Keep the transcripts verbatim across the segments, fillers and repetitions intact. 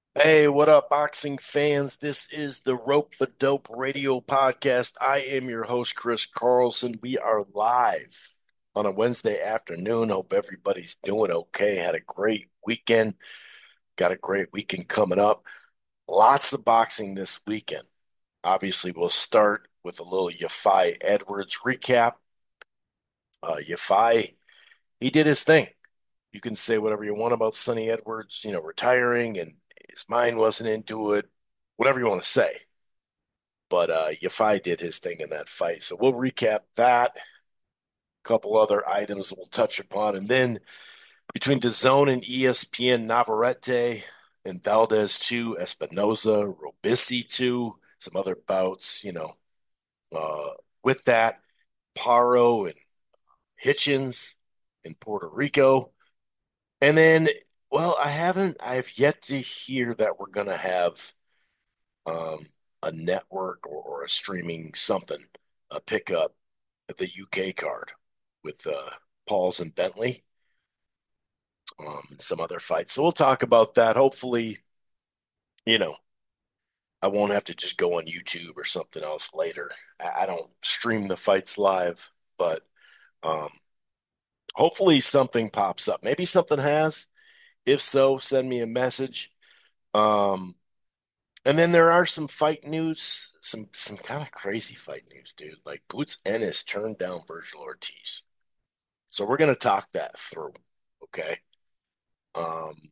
Hey, what up, boxing fans? This is the Rope a Dope Radio Podcast. I am your host, Chris Carlson. We are live on a Wednesday afternoon. Hope everybody's doing okay. Had a great weekend. Got a great weekend coming up. Lots of boxing this weekend. Obviously, we'll start with a little Yafai Edwards recap. Uh, Yafai, he did his thing. You can say whatever you want about Sonny Edwards, you know, retiring and his mind wasn't into it, whatever you want to say. But uh, Yafai did his thing in that fight. So we'll recap that. A couple other items we'll touch upon. And then between DAZN and E S P N, Navarrete and Valdez two, Espinoza, Robisi two, some other bouts, you know, uh, with that, Paro and Hitchens in Puerto Rico. And then, well, I haven't, I've yet to hear that we're going to have um, a network or, or a streaming something, a pickup the U K card with uh, Pauls and Bentley, um, and some other fights. So we'll talk about that. Hopefully, you know, I won't have to just go on YouTube or something else later. I, I don't stream the fights live, but um, hopefully something pops up. Maybe something has. If so, send me a message. Um, and then there are some fight news, some some kind of crazy fight news, dude. Like Boots Ennis turned down Virgil Ortiz. So we're gonna talk that through. Okay. Um,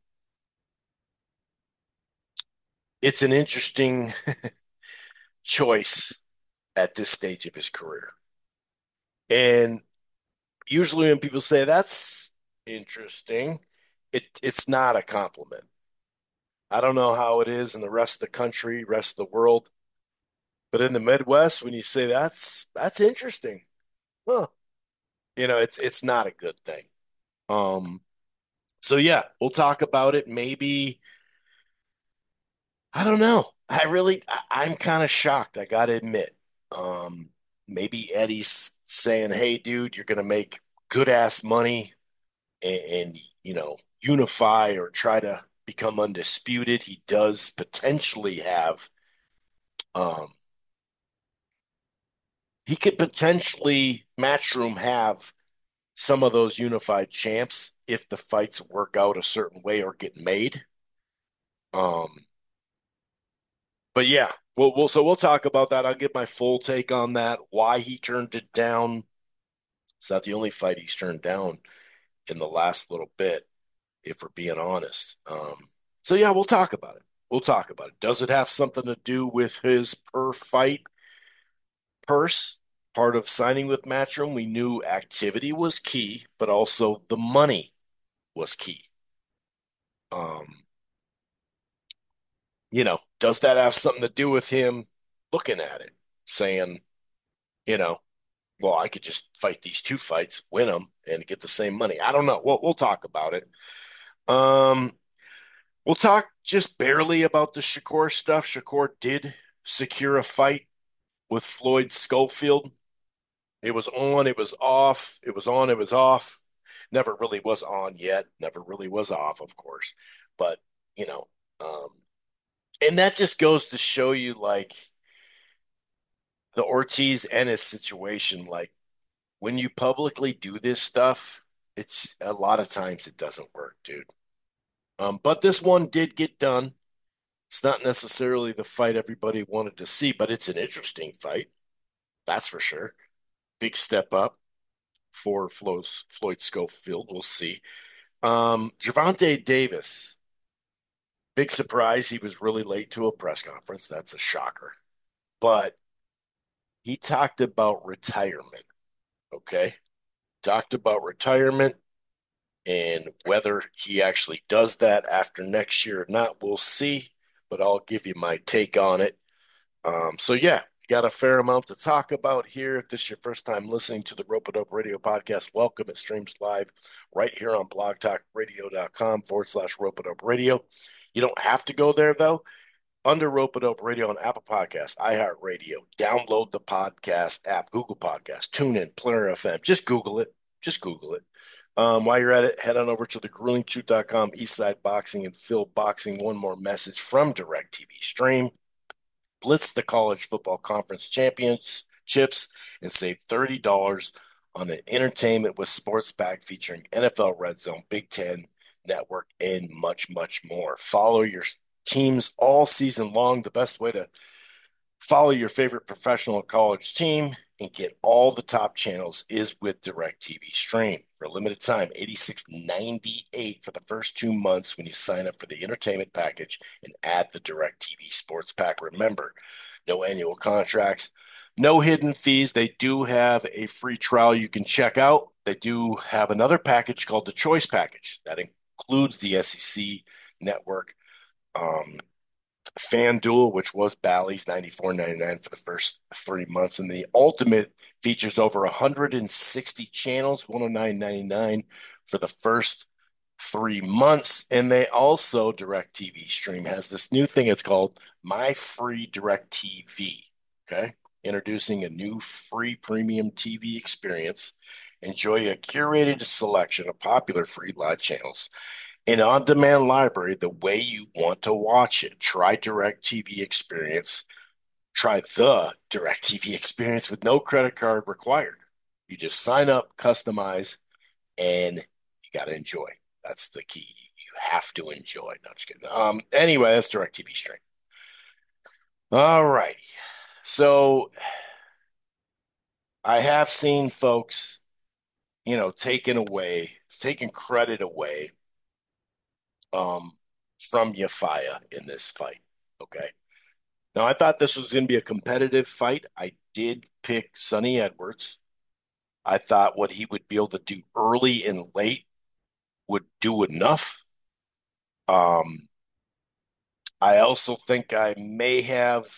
it's an interesting choice at this stage of his career. And usually when people say that's interesting, it it's not a compliment. I don't know how it is in the rest of the country, rest of the world, but in the Midwest, when you say that's that's interesting, huh? You know, it's it's not a good thing. Um, so yeah, we'll talk about it. Maybe I don't know. I really, I, I'm kind of shocked. I got to admit. Um, maybe Eddie's saying, "Hey, dude, you're going to make good ass money and, and you know unify or try to become undisputed." He does potentially have. Um, he could potentially Matchroom have some of those unified champs if the fights work out a certain way or get made. Um, But yeah, we'll, we'll so we'll talk about that. I'll give my full take on that. Why he turned it down. It's not the only fight he's turned down in the last little bit, if we're being honest. Um, so yeah, we'll talk about it. We'll talk about it. Does it have something to do with his per fight purse? Part of signing with Matchroom, we knew activity was key, but also the money was key. Um, you know, does that have something to do with him looking at it, saying, you know, well, I could just fight these two fights, win them, and get the same money. I don't know. We'll we'll talk about it. Um, we'll talk just barely about the Shakur stuff. Shakur did secure a fight with Floyd Schofield. It was on, it was off, it was on, it was off. Never really was on yet. Never really was off, of course. But you know, um, and that just goes to show you, like the Ortiz Ennis situation, like when you publicly do this stuff, it's a lot of times it doesn't work, dude. Um, but this one did get done. It's not necessarily the fight everybody wanted to see, but it's an interesting fight. That's for sure. Big step up for Flo's, Floyd Schofield. We'll see. Um, Gervonta Davis, big surprise. He was really late to a press conference. That's a shocker. But he talked about retirement. Okay. Talked about retirement. And whether he actually does that after next year or not, we'll see. But I'll give you my take on it. Um, so yeah, got a fair amount to talk about here. If this is your first time listening to the Rope It Up Radio podcast, welcome. It streams live right here on blogtalkradio.com forward slash Rope It Up Radio. You don't have to go there though. Under Rope It Up Radio on Apple Podcasts, iHeartRadio. Download the podcast app, Google Podcast, TuneIn, Player F M. Just Google it. Just Google it. Um, while you're at it, head on over to the grueling truth dot com, Eastside Boxing, and Phil Boxing. One more message from DirecTV Stream. Blitz the College Football Conference Championships and save thirty dollars on an entertainment with sports pack featuring N F L Red Zone, Big Ten Network, and much, much more. Follow your teams all season long. The best way to follow your favorite professional college team and get all the top channels is with DirecTV Stream. For a limited time, eighty-six ninety-eight for the first two months when you sign up for the entertainment package and add the DirecTV Sports Pack. Remember, no annual contracts, no hidden fees. They do have a free trial you can check out. They do have another package called the Choice Package that includes the S E C network, um, FanDuel, which was Bally's ninety-four ninety-nine for the first three months, and the Ultimate features over one hundred sixty channels, one hundred nine ninety-nine for the first three months. And they also, DirecTV Stream has this new thing. It's called My Free DirecTV. Okay. Introducing a new free premium T V experience. Enjoy a curated selection of popular free live channels, an on-demand library the way you want to watch it. Try DirecTV Experience. Try the DirecTV Experience with no credit card required. You just sign up, customize, and you got to enjoy. That's the key. You have to enjoy. Not just kidding. Um. Anyway, that's DirecTV Stream. All righty. So I have seen folks, you know, taken away, taking credit away um, from Yafaya in this fight. Okay. Now, I thought this was going to be a competitive fight. I did pick Sonny Edwards. I thought what he would be able to do early and late would do enough. Um, I also think I may have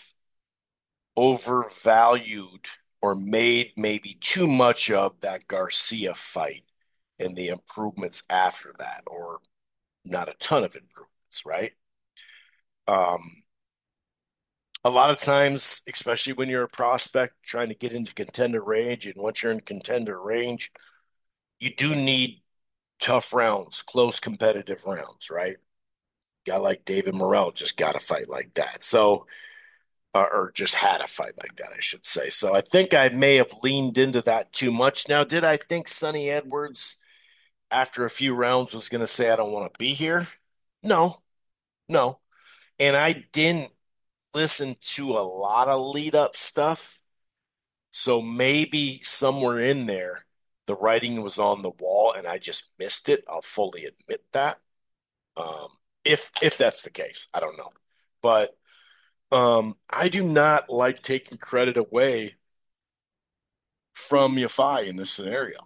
overvalued or made maybe too much of that Garcia fight and the improvements after that, or not a ton of improvements, right? Um, a lot of times, especially when you're a prospect trying to get into contender range, and once you're in contender range, you do need tough rounds, close competitive rounds, right? Guy like David Morrell just got a fight like that. So, uh, or just had a fight like that, I should say. So I think I may have leaned into that too much. Now, did I think Sonny Edwards, after a few rounds, was going to say, I don't want to be here? No, no. And I didn't listen to a lot of lead up stuff. So maybe somewhere in there, the writing was on the wall and I just missed it. I'll fully admit that. Um, if if that's the case, I don't know. But um, I do not like taking credit away from Yafai in this scenario.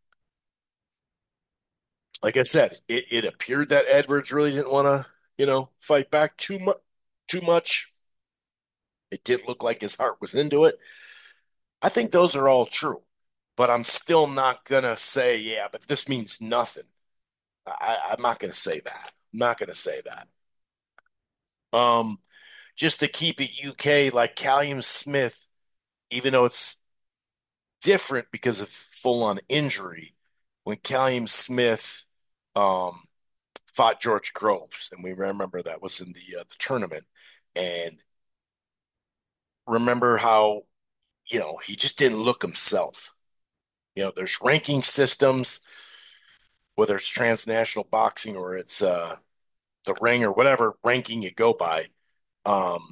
Like I said, it, it appeared that Edwards really didn't want to, you know, fight back too much. Too much. It didn't look like his heart was into it. I think those are all true, but I'm still not gonna say, yeah, but this means nothing. I, I'm not gonna say that. I'm not gonna say that. Um, just to keep it U K, like Callum Smith, even though it's different because of full-on injury, when Callum Smith um fought George Groves, and we remember that was in the uh, the tournament, and remember how you know he just didn't look himself. You know, there's ranking systems, whether it's transnational boxing or it's uh the ring or whatever ranking you go by. Um,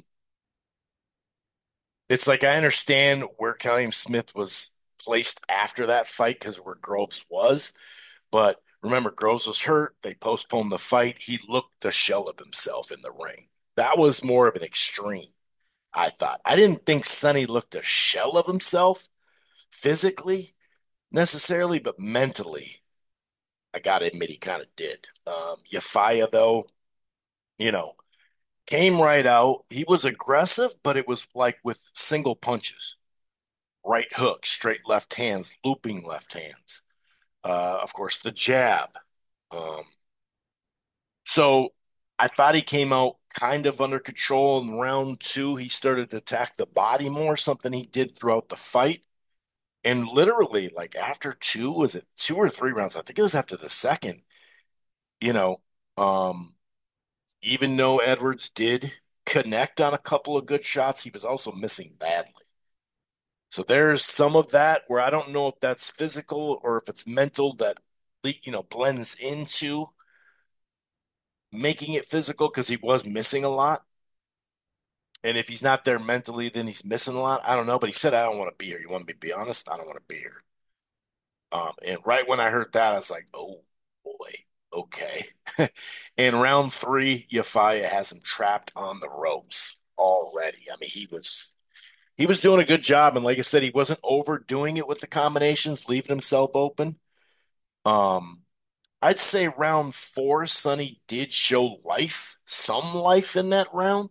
it's like I understand where Callum Smith was placed after that fight because where Groves was, but remember Groves was hurt. They postponed the fight. He looked the shell of himself in the ring. That was more of an extreme, I thought. I didn't think Sonny looked a shell of himself physically necessarily, but mentally, I gotta admit he kind of did. Um, Yafaya, though, you know, came right out. He was aggressive, but it was like with single punches, right hook, straight left hands, looping left hands. Uh, of course, the jab. Um, so I thought he came out kind of under control in round two. He started to attack the body more, something he did throughout the fight. And literally, like after two, was it two or three rounds? I think it was after the second, you know, um, even though Edwards did connect on a couple of good shots, he was also missing badly. So there's some of that where I don't know if that's physical or if it's mental that, you know, blends into making it physical because he was missing a lot. And if he's not there mentally, then he's missing a lot. I don't know. But he said, I don't want to be here. You want me to be honest? I don't want to be here. Um, and right when I heard that, I was like, oh boy, okay. In round three, Yafaya has him trapped on the ropes already. I mean, he was he was doing a good job, and like I said, he wasn't overdoing it with the combinations, leaving himself open. Um, I'd say round four, Sonny did show life, some life in that round.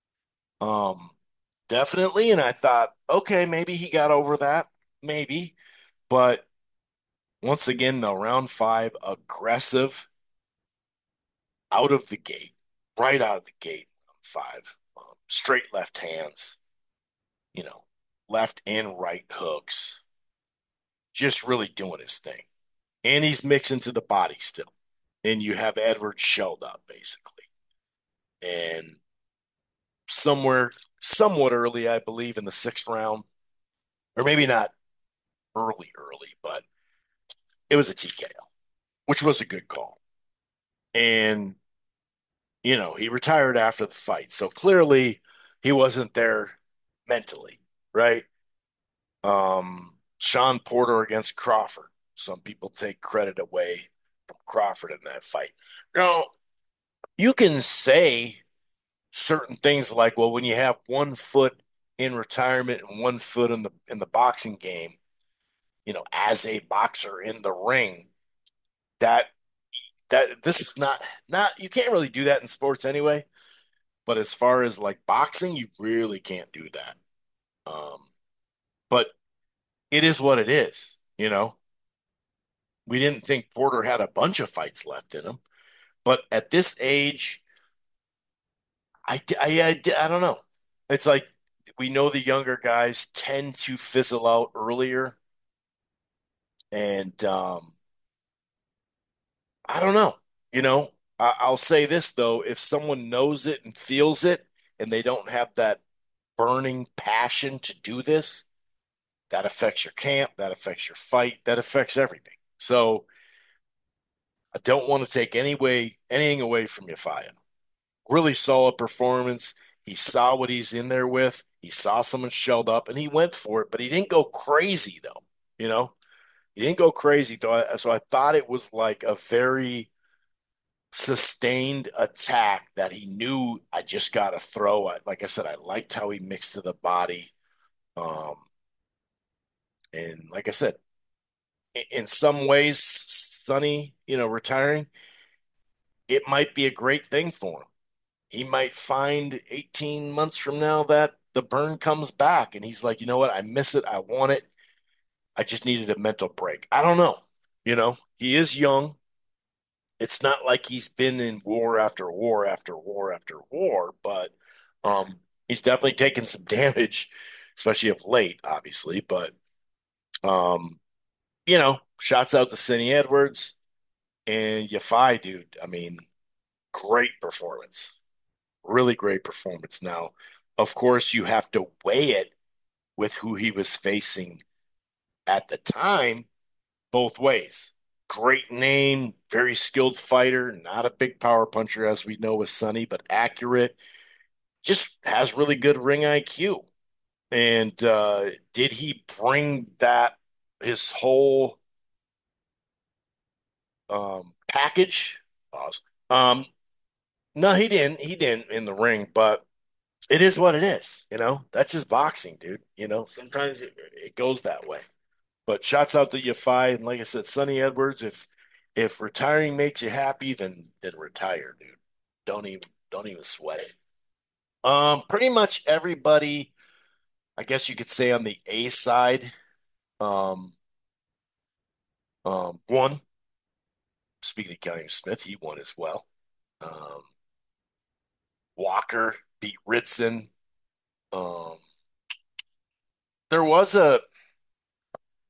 Um, definitely, and I thought, okay, maybe he got over that, maybe, but once again, though, round five, aggressive out of the gate, right out of the gate, round five, um, straight left hands, you know, left and right hooks, just really doing his thing. And he's mixing to the body still. And you have Edwards shelled up, basically. And somewhere, somewhat early, I believe, in the sixth round, or maybe not early, early, but it was a T K O, which was a good call. And you know, he retired after the fight. So clearly he wasn't there mentally, right? Um, Sean Porter against Crawford. Some people take credit away from Crawford in that fight. Now, you can say certain things like, well, when you have one foot in retirement and one foot in the in the boxing game, you know, as a boxer in the ring, that that this is not not you can't really do that in sports anyway. But as far as like boxing, you really can't do that. Um, but it is what it is, you know. We didn't think Porter had a bunch of fights left in him, but at this age, I, I, I, I don't know. It's like we know the younger guys tend to fizzle out earlier, and um, I don't know. You know, I, I'll say this though: if someone knows it and feels it, and they don't have that burning passion to do this, that affects your camp, that affects your fight, that affects everything. So I don't want to take any way anything away from Yafaya. Really solid performance. He saw what he's in there with. He saw someone shelled up and he went for it, but he didn't go crazy though. You know, he didn't go crazy though. So I thought it was like a very sustained attack that he knew I just got to throw. I, like I said, I liked how he mixed to the body. Um, and like I said, in some ways, Sonny, you know, retiring, it might be a great thing for him. He might find eighteen months from now that the burn comes back and he's like, you know what? I miss it. I want it. I just needed a mental break. I don't know. You know, he is young. It's not like he's been in war after war after war after war, but um, he's definitely taken some damage, especially of late, obviously. But um, you know, shots out to Cindy Edwards. And Yafai, dude, I mean, great performance. Really great performance. Now, of course, you have to weigh it with who he was facing at the time, both ways. Great name, very skilled fighter, not a big power puncher, as we know with Sonny, but accurate. Just has really good ring I Q. And uh, did he bring that, his whole um, package? Pause. Um, no, he didn't. He didn't in the ring, but it is what it is. You know, that's just boxing, dude. You know, sometimes it, it goes that way. But shouts out to Yafai, and like I said, Sonny Edwards. If if retiring makes you happy, then then retire, dude. Don't even don't even sweat it. Um, pretty much everybody, I guess you could say on the A side, um, um, won. Speaking of Callum Smith, he won as well. Um, Walker beat Ritson. Um, there was a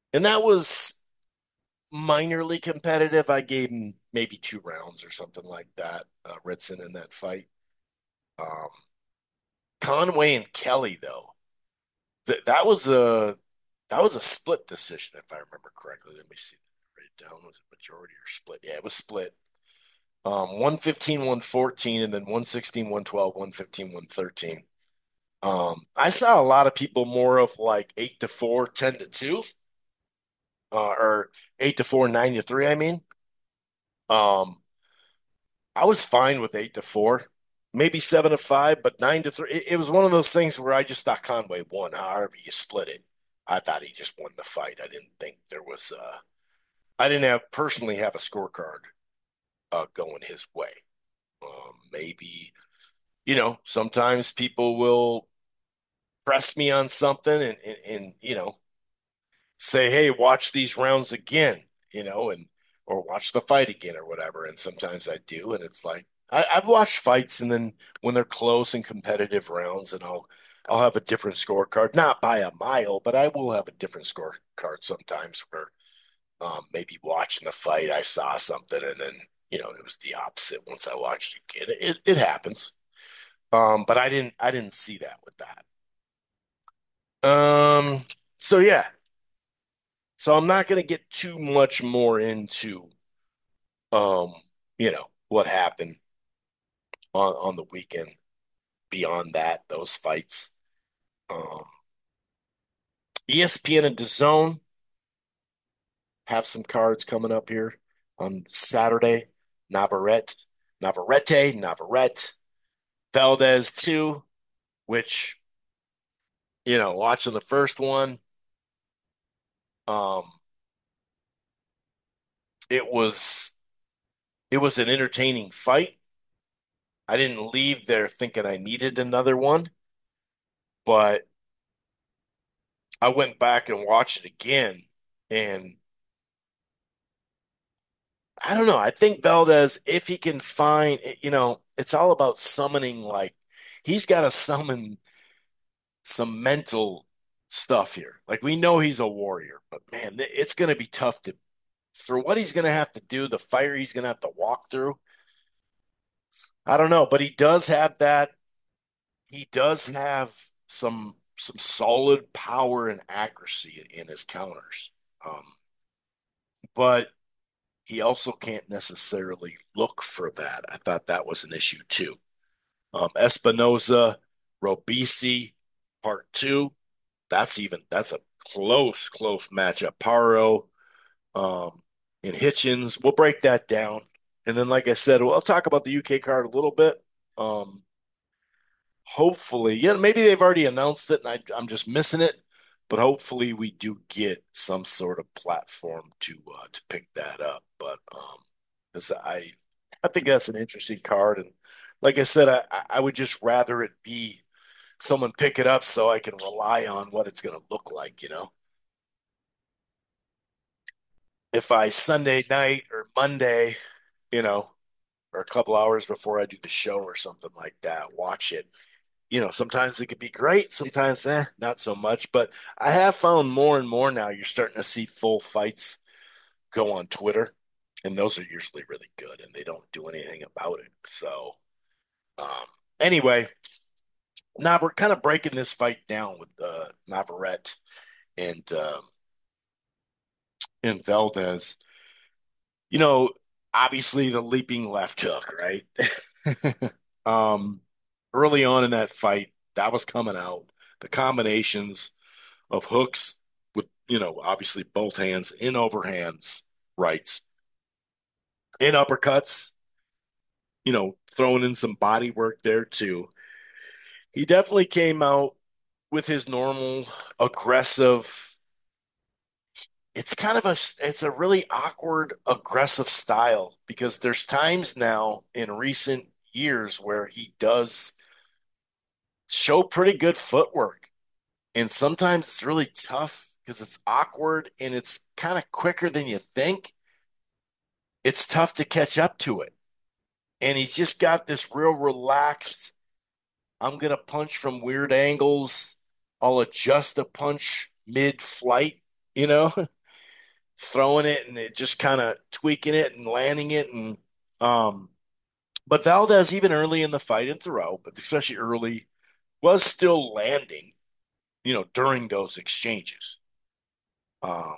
And that was minorly competitive. I gave him maybe two rounds or something like that, uh, Ritson in that fight. Um, Conway and Kelly, though, th that was a that was a split decision, if I remember correctly. Let me see. Write it down. Was it majority or split? Yeah, it was split. Um, one fifteen, one fourteen, and then one sixteen, one twelve, one fifteen, one thirteen. Um, I saw a lot of people more of like eight to four, ten to two, uh, or eight to four, nine to three. I mean, um, I was fine with eight to four, maybe seven to five, but nine to three. It, it was one of those things where I just thought Conway won. However you split it, I thought he just won the fight. I didn't think there was. Uh, I didn't have personally have a scorecard uh, going his way. Um, maybe you know sometimes people will press me on something and, and, and you know say, hey, watch these rounds again, you know, and or watch the fight again or whatever. And sometimes I do, and it's like I, I've watched fights, and then when they're close and competitive rounds, and I'll I'll have a different scorecard, not by a mile, but I will have a different scorecard sometimes where um, maybe watching the fight, I saw something, and then you know it was the opposite once I watched it again. It it happens. Um, but I didn't I didn't see that with that. Um, so yeah, so I'm not going to get too much more into um, you know, what happened on on the weekend beyond that, those fights. Um, E S P N and DAZN have some cards coming up here on Saturday. Navarrete, Navarrete, Navarrete, Valdez two, which, you know, watching the first one, um, it was it was an entertaining fight. I didn't leave there thinking I needed another one, but I went back and watched it again, and I don't know. I think Valdez, if he can find, you know, it's all about summoning. Like he's got to summon some mental stuff here. Like we know he's a warrior, but man, it's going to be tough to for what he's going to have to do, the fire he's going to have to walk through. I don't know, but he does have that. He does have some some solid power and accuracy in his counters. Um, but he also can't necessarily look for that. I thought that was an issue too. Um, Espinoza, Robisi, part two. That's even that's a close, close matchup. Paro, um, and Hitchens. We'll break that down. And then, like I said, we'll I'll talk about the U K card a little bit. Um, hopefully, yeah, maybe they've already announced it and I, I'm just missing it. But hopefully, we do get some sort of platform to uh, to pick that up. But um, because I I think that's an interesting card, and like I said, I I would just rather it be someone pick it up so I can rely on what it's going to look like. You know, if I Sunday night or Monday, you know, or a couple hours before I do the show or something like that, watch it. You know, sometimes it could be great, sometimes eh, not so much. But I have found more and more now you're starting to see full fights go on Twitter, and those are usually really good, and they don't do anything about it. So, um, anyway, now we're kind of breaking this fight down with uh, Navarrete and um, and Valdez. You know, obviously the leaping left hook, right? um, early on in that fight, that was coming out. The combinations of hooks with, you know, obviously both hands in overhands, rights, in uppercuts, you know, throwing in some body work there too. He definitely came out with his normal aggressive. It's kind of a it's a really awkward aggressive style because there's times now in recent years where he does show pretty good footwork, and sometimes it's really tough because it's awkward and it's kind of quicker than you think. It's tough to catch up to it, and he's just got this real relaxed, I'm gonna punch from weird angles. I'll adjust a punch mid-flight, you know? throwing it and it just kind of tweaking it and landing it. And um, but Valdez, even early in the fight and throughout, but especially early, was still landing, you know, during those exchanges. Um,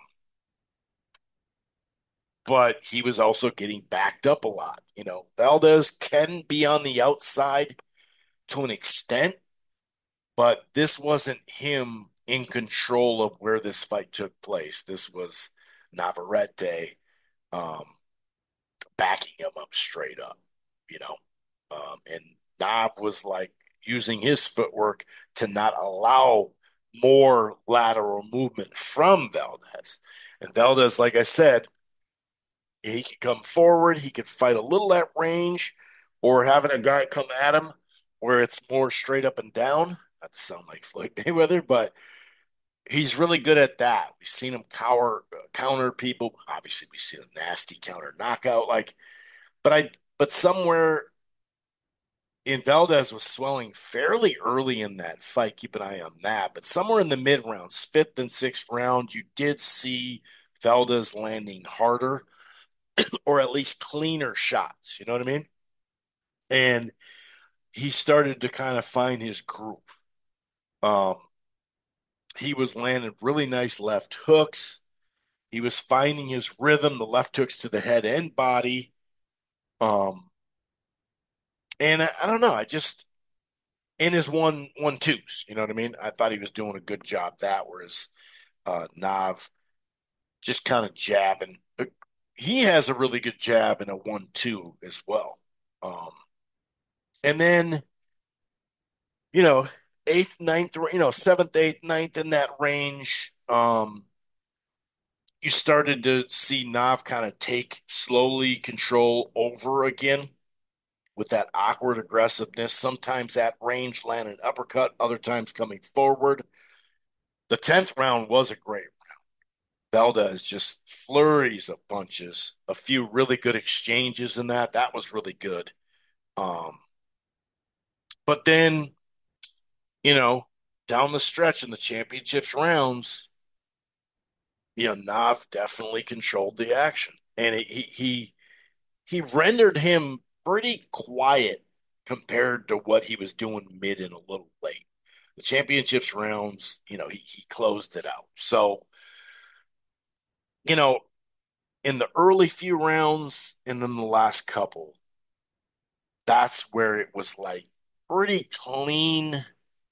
but he was also getting backed up a lot. You know, Valdez can be on the outside to an extent, but this wasn't him in control of where this fight took place. This was Navarrete um, backing him up straight up, you know. Um, and Nav was like using his footwork to not allow more lateral movement from Valdez. And Valdez, like I said, he could come forward, he could fight a little at range, or having a guy come at him where it's more straight up and down. Not to sound like Floyd Mayweather, but he's really good at that. We've seen him cower, uh, counter people. Obviously, we see a nasty counter knockout. Like, but I, but somewhere in Valdez was swelling fairly early in that fight. Keep an eye on that. But somewhere in the mid rounds, fifth and sixth round, you did see Valdez landing harder or at least cleaner shots. You know what I mean? And he started to kind of find his groove. Um, he was landing really nice left hooks. He was finding his rhythm, the left hooks to the head and body. Um, and I, I don't know, I just in his one one twos, you know what I mean? I thought he was doing a good job that, whereas uh, Nav just kind of jabbing. He has a really good jab in a one two as well. Um, and then you know eighth, ninth, you know seventh, eighth, ninth in that range. Um, you started to see Nav kind of take slowly control over again with that awkward aggressiveness, sometimes at range, land an uppercut, other times coming forward. The tenth round was a great Valdez just flurries of punches, a few really good exchanges in that. That was really good. Um, but then, you know, down the stretch in the championships rounds, you know, Nav definitely controlled the action. And he he he rendered him pretty quiet compared to what he was doing mid and a little late. The championships rounds, you know, he, he closed it out. So, you know, in the early few rounds and then the last couple, that's where it was like pretty clean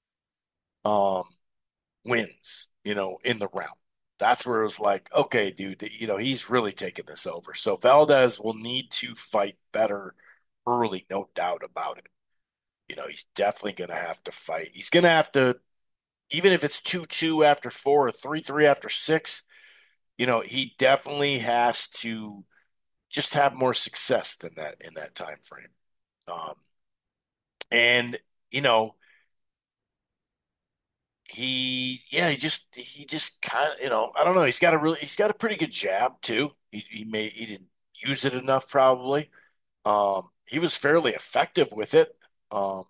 um wins, you know, in the round. That's where it was like, okay, dude, you know, he's really taking this over. So Valdez will need to fight better early, no doubt about it. You know, he's definitely going to have to fight. He's going to have to, even if it's two two after four or three three after six, you know, he definitely has to just have more success than that in that time frame. Um, and, you know, he, yeah, he just, he just kind of, you know, I don't know. He's got a really, he's got a pretty good jab too. He, he may, he didn't use it enough probably. Um, he was fairly effective with it. Um,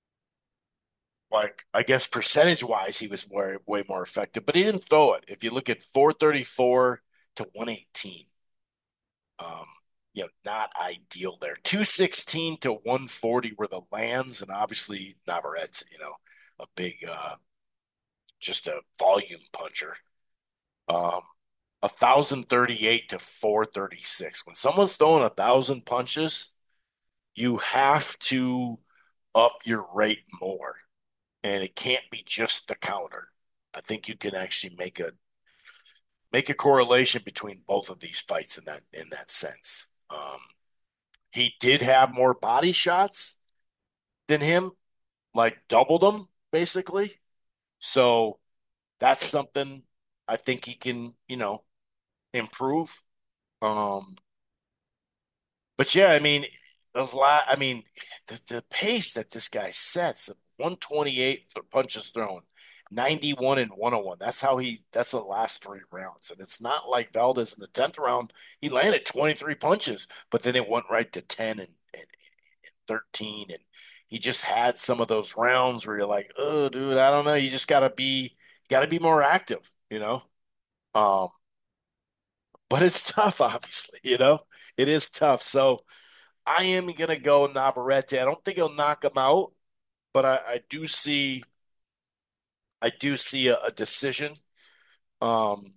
like I guess percentage wise, he was way way more effective, but he didn't throw it. If you look at four thirty-four to one eighteen, um, you know, not ideal there. two sixteen to one forty were the lands, and obviously Navarrete, you know, a big, uh, just a volume puncher. Um, one thousand thirty-eight to four thirty-six. When someone's throwing a thousand punches, you have to up your rate more, and it can't be just the counter. I think you can actually make a make a correlation between both of these fights in that in that sense. Um, he did have more body shots than him, like doubled them basically. So that's something I think he can, you know, improve. Um, but yeah, I mean, those la I mean, the, the pace that this guy sets, one twenty-eight punches thrown, ninety-one and one oh one. That's how he, that's the last three rounds. And it's not like Valdez in the tenth round, he landed twenty-three punches, but then it went right to ten and, and, and thirteen. And he just had some of those rounds where you're like, oh, dude, I don't know. You just got to be, you got to be more active, you know? Um, but it's tough, obviously, you know, it is tough. So I am going to go Navarrete. I don't think he'll knock him out, but I, I do see, I do see a, a decision. Um,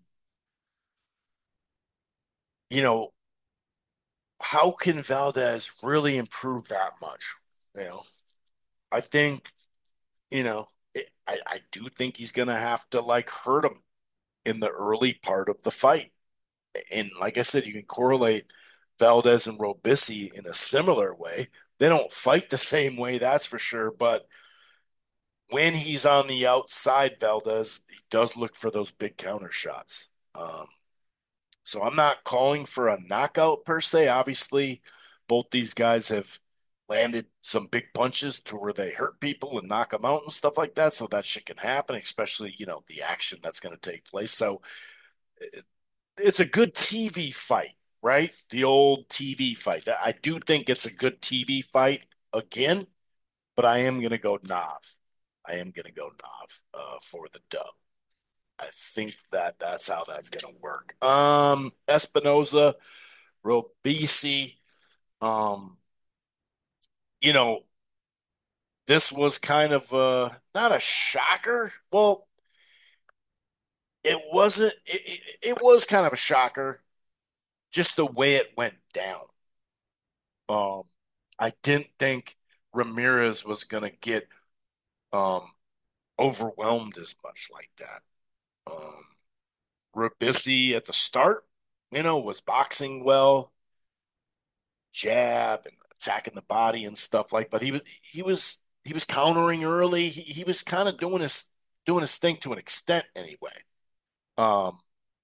you know, how can Valdez really improve that much? You know, I think, you know, it, I, I do think he's going to have to like hurt him in the early part of the fight. And like I said, you can correlate Valdez and Robici in a similar way. They don't fight the same way, that's for sure. But when he's on the outside, Valdez, he does look for those big counter shots. Um, so I'm not calling for a knockout per se. Obviously, both these guys have landed some big punches to where they hurt people and knock them out and stuff like that. So that shit can happen, especially, you know, the action that's going to take place. So it's a good T V fight, right? The old T V fight. I do think it's a good T V fight again, but I am going to go Nav. I am going to go Nav uh, for the dub. I think that that's how that's going to work. Um, Espinoza, Robisi, um, you know, this was kind of uh not a shocker. Well, it wasn't. It, it, it was kind of a shocker, just the way it went down. Um, I didn't think Ramirez was going to get um overwhelmed as much like that. Um, Ribisi at the start, you know, was boxing well, jab and attacking the body and stuff like. But he was he was he was countering early. He, he was kind of doing his doing his thing to an extent anyway. Um,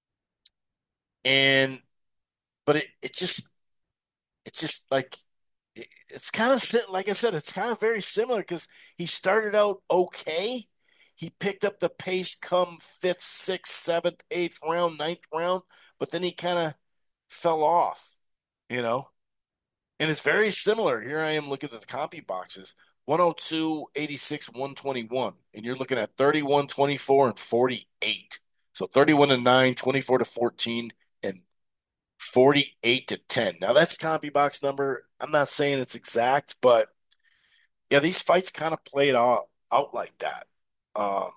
and but it it just it's just like it's kind of like I said, it's kind of very similar because he started out okay. He picked up the pace come fifth, sixth, seventh, eighth round, ninth round, but then he kind of fell off, you know. And it's very similar. Here I am looking at the compy boxes one oh two, eighty-six, one twenty-one. And you're looking at thirty-one, twenty-four, and forty-eight. So thirty-one to nine, twenty-four to fourteen, and forty-eight to ten. Now that's compy box number. I'm not saying it's exact, but yeah, these fights kind of played out, out like that. Um,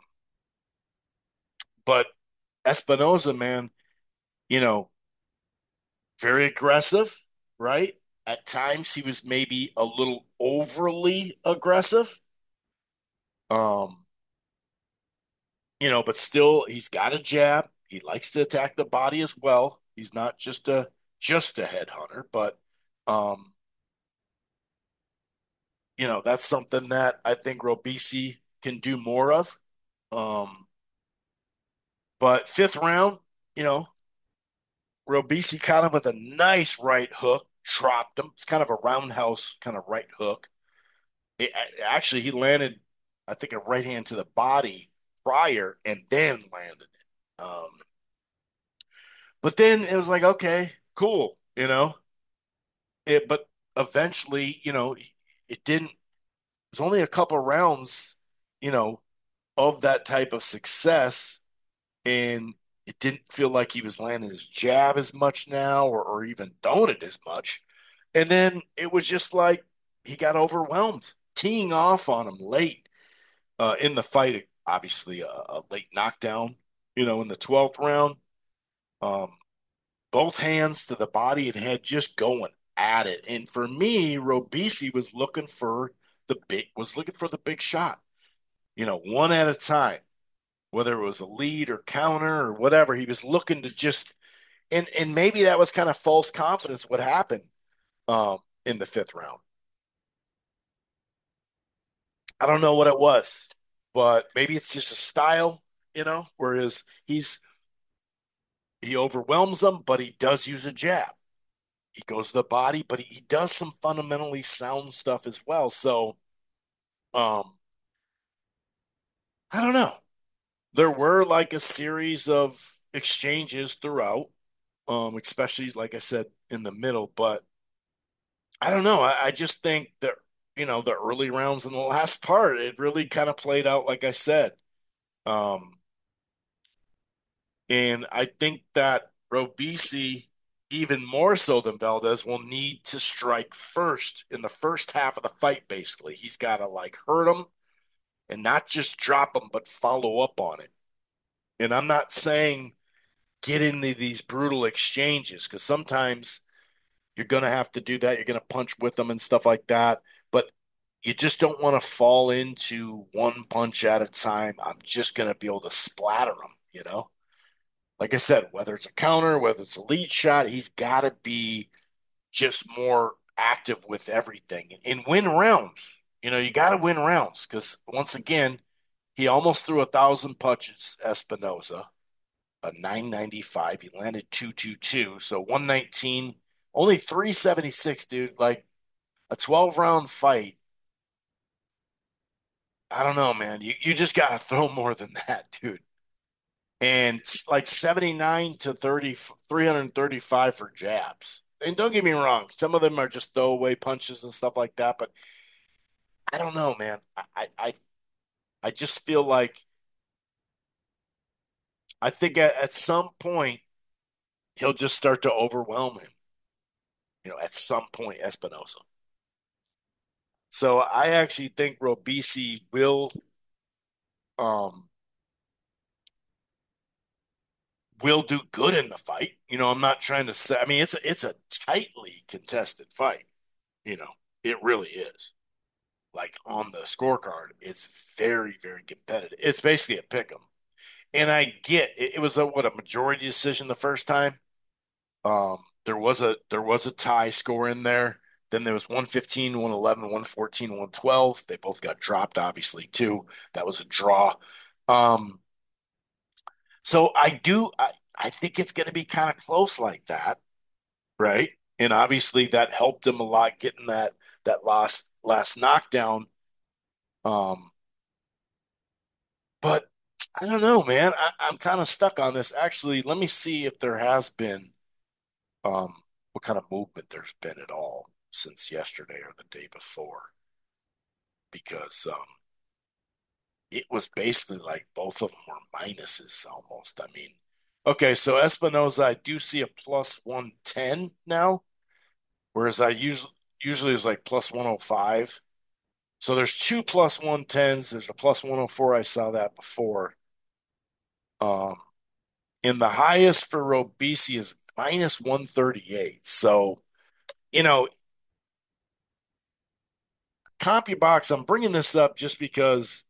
but Espinoza, man, you know, very aggressive, right? At times he was maybe a little overly aggressive. Um, you know, but still he's got a jab. He likes to attack the body as well. He's not just a just a headhunter, but um, you know, that's something that I think Robisi can do more of. Um, but fifth round, you know, Robisi kind of with a nice right hook dropped him. It's kind of a roundhouse kind of right hook. It, actually, he landed, I think, a right hand to the body prior and then landed it. Um, but then it was like, okay, cool, you know. It, but eventually, you know, it didn't. It was only a couple rounds, you know, of that type of success, and it didn't feel like he was landing his jab as much now, or, or even throwing it as much. And then it was just like he got overwhelmed, teeing off on him late uh, in the fight. Obviously, a, a late knockdown, you know, in the twelfth round. Um, both hands to the body and head just going at it. And for me, Robisi was looking for the big was looking for the big shot, you know, one at a time, whether it was a lead or counter or whatever. He was looking to just and and maybe that was kind of false confidence what happened um in the fifth round. I don't know what it was, but maybe it's just a style, you know, whereas he's he overwhelms them, but he does use a jab. He goes to the body, but he, he does some fundamentally sound stuff as well. So, um, I don't know. There were like a series of exchanges throughout, um, especially like I said in the middle. But I don't know. I, I just think that you know the early rounds in the last part, it really kind of played out like I said. Um, and I think that. Robisi, even more so than Valdez, will need to strike first in the first half of the fight, basically. He's got to like hurt him and not just drop him, but follow up on it. And I'm not saying get into these brutal exchanges because sometimes you're going to have to do that. You're going to punch with them and stuff like that. But you just don't want to fall into one punch at a time. I'm just going to be able to splatter them, you know? Like I said, whether it's a counter, whether it's a lead shot, he's got to be just more active with everything and win rounds. You know, you got to win rounds because once again, he almost threw a thousand punches, Espinoza, a nine ninety-five. He landed two twenty-two, so one nineteen, only three seventy-six, dude. Like a twelve round fight. I don't know, man. You you just got to throw more than that, dude. And it's like seventy-nine to thirty, three thirty-five for jabs. And don't get me wrong, some of them are just throwaway punches and stuff like that, but I don't know, man. I I I just feel like I think at, at some point he'll just start to overwhelm him, you know, at some point, Espinosa. So I actually think Robisi will um will do good in the fight. You know, I'm not trying to say. I mean, it's a, it's a tightly contested fight. You know, it really is. Like on the scorecard, it's very very competitive. It's basically a pick 'em. And I get it, it was a what a majority decision the first time. Um, there was a there was a tie score in there. Then there was one fifteen, one eleven, one fourteen, one twelve. They both got dropped, obviously, too. That was a draw. Um, so I do I, I think it's going to be kind of close like that, right? And obviously that helped him a lot getting that that last last knockdown. Um, but I don't know, man. I, I'm kind of stuck on this. Actually, let me see if there has been um what kind of movement there's been at all since yesterday or the day before, because um it was basically like both of them were minuses almost. I mean, okay, so Espinoza, I do see a plus one ten now, whereas I usually usually is like plus one oh five. So there's two plus one tens. There's a plus one oh four. I saw that before. Um, and the highest for Robisi is minus one thirty-eight. So, you know, CompuBox, I'm bringing this up just because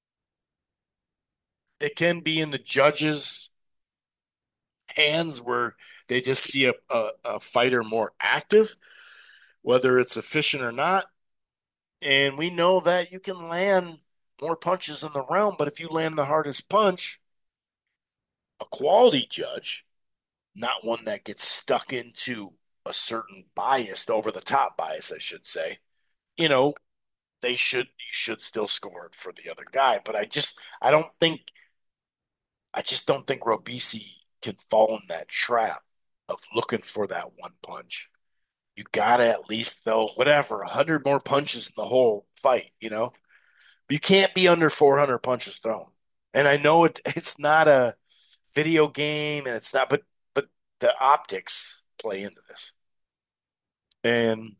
it can be in the judges' hands where they just see a, a, a fighter more active, whether it's efficient or not. And we know that you can land more punches in the round, but if you land the hardest punch, a quality judge, not one that gets stuck into a certain biased, over the top bias, I should say, you know, they should you should still score it for the other guy. But I just I don't think I just don't think Robisi can fall in that trap of looking for that one punch. You gotta at least throw whatever a hundred more punches in the whole fight. You know, you can't be under four hundred punches thrown. And I know it it's not a video game, and it's not, but but the optics play into this. And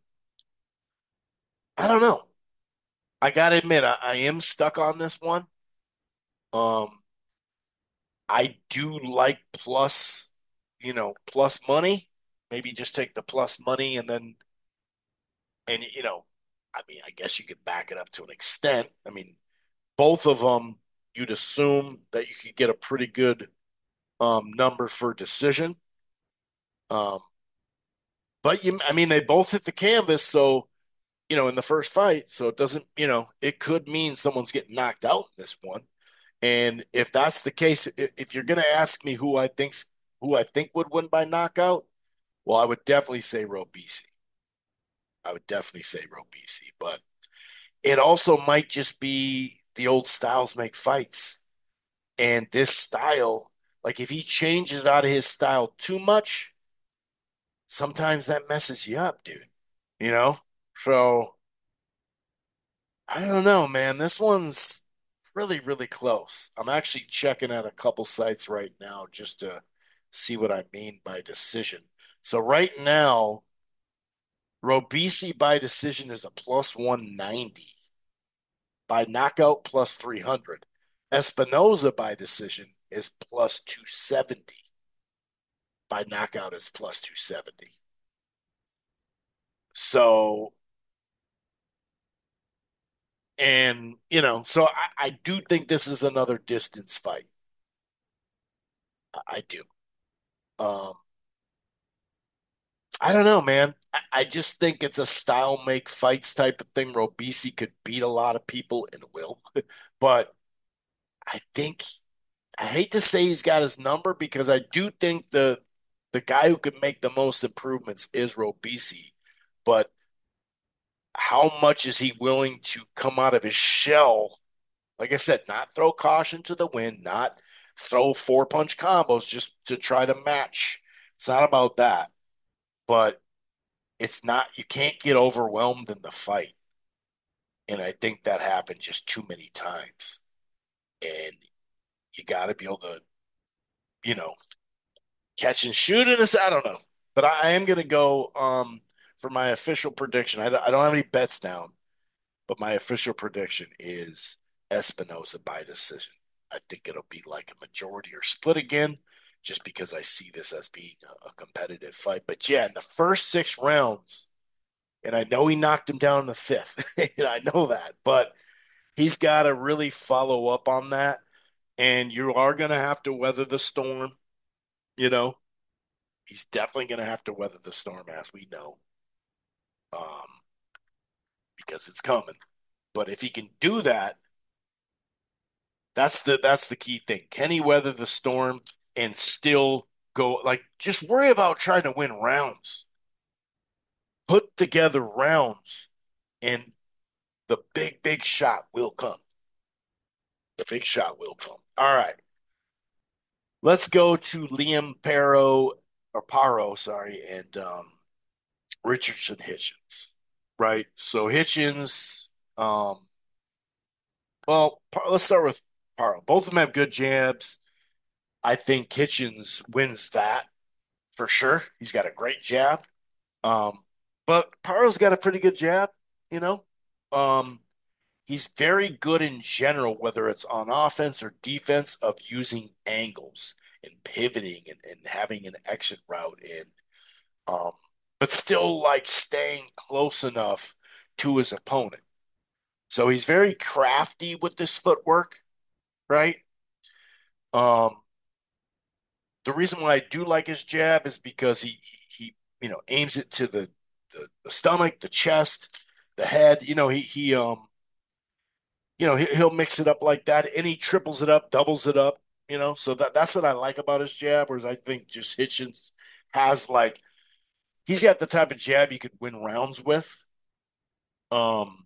I don't know. I gotta admit, I, I am stuck on this one. Um, I do like plus, you know, plus money. Maybe just take the plus money and then, and you know, I mean, I guess you could back it up to an extent. I mean, both of them, you'd assume that you could get a pretty good um, number for decision. Um, but you, I mean, they both hit the canvas, so you know, in the first fight, so it doesn't, you know, it could mean someone's getting knocked out in this one. And if that's the case, if you're going to ask me who I think's who I think would win by knockout, well, I would definitely say Robisi. I would definitely say Robisi, but it also might just be the old styles make fights. And this style, like if he changes out of his style too much, sometimes that messes you up, dude. You know? So I don't know, man. This one's really, really close. I'm actually checking at a couple sites right now just to see what I mean by decision. So right now, Robisi by decision is a plus one ninety, by knockout plus three hundred. Espinoza by decision is plus two seventy. By knockout is plus two seventy. So, and, you know, so I, I do think this is another distance fight. I, I do. Um, I don't know, man. I, I just think it's a style make fights type of thing. Robisi could beat a lot of people and will, but I think I hate to say he's got his number because I do think the the guy who could make the most improvements is Robisi, but how much is he willing to come out of his shell? Like I said, not throw caution to the wind, not throw four punch combos just to try to match. It's not about that, but it's not, you can't get overwhelmed in the fight. And I think that happened just too many times. And you got to be able to, you know, catch and shoot in this. I don't know. But I, I am going to go um, for my official prediction. I, I don't have any bets down, but my official prediction is Espinoza by decision. I think it'll be like a majority or split again, just because I see this as being a, a competitive fight. But yeah, in the first six rounds, and I know he knocked him down in the fifth, and I know that, but he's got to really follow up on that. And you are going to have to weather the storm. You know, he's definitely going to have to weather the storm, as we know, um, because it's coming. But if he can do that, That's the that's the key thing. Can he weather the storm and still go, like, just worry about trying to win rounds. Put together rounds and the big, big shot will come. The big shot will come. All right. Let's go to Liam Paro or Paro, sorry, and um, Richardson Hitchens. Right. So Hitchens, um, well, let's start with Paro. Both of them have good jabs. I think Hitchens wins that for sure. He's got a great jab. Um, but Paro's got a pretty good jab, you know. Um, he's very good in general, whether it's on offense or defense, of using angles and pivoting and, and having an exit route in. Um, but still like staying close enough to his opponent. So he's very crafty with this footwork, right? Um, the reason why I do like his jab is because he he, he you know aims it to the, the the stomach, the chest, the head. You know he he um you know he, he'll mix it up like that, and he triples it up, doubles it up. You know, so that that's what I like about his jab. Whereas I think just Hitchens has like he's got the type of jab you could win rounds with. Um,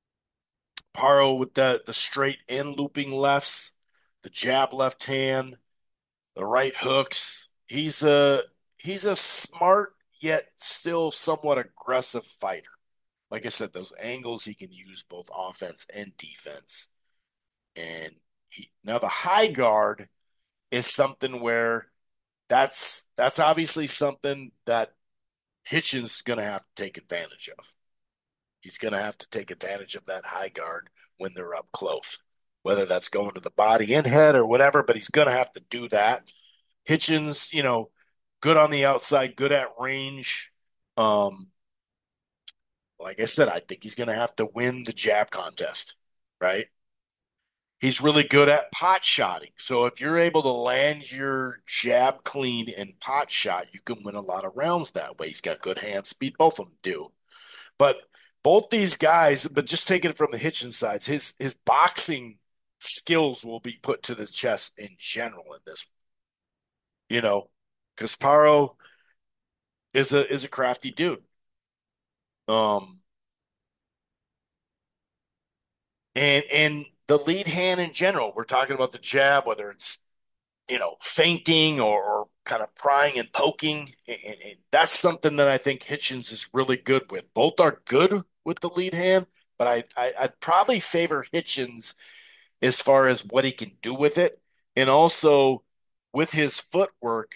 Paro with the the straight and looping lefts, the jab left hand, the right hooks. He's a he's a smart yet still somewhat aggressive fighter. Like I said, those angles he can use both offense and defense. And he, now the high guard is something where that's that's obviously something that Hitchens is going to have to take advantage of. He's going to have to take advantage of that high guard when they're up close, whether that's going to the body and head or whatever. But he's going to have to do that. Hitchens, you know, good on the outside, good at range. Um, like I said, I think he's going to have to win the jab contest, right? He's really good at pot shotting. So if you're able to land your jab clean and pot shot, you can win a lot of rounds that way. He's got good hand speed. Both of them do. But both these guys, but just taking it from the Hitchens sides, his his boxing skills will be put to the chest in general in this, you know, because Paro is a is a crafty dude. Um, and and the lead hand in general, we're talking about the jab, whether it's you know feinting or, or kind of prying and poking, and, and that's something that I think Hitchens is really good with. Both are good with the lead hand, but I, I I'd probably favor Hitchens as far as what he can do with it, and also with his footwork.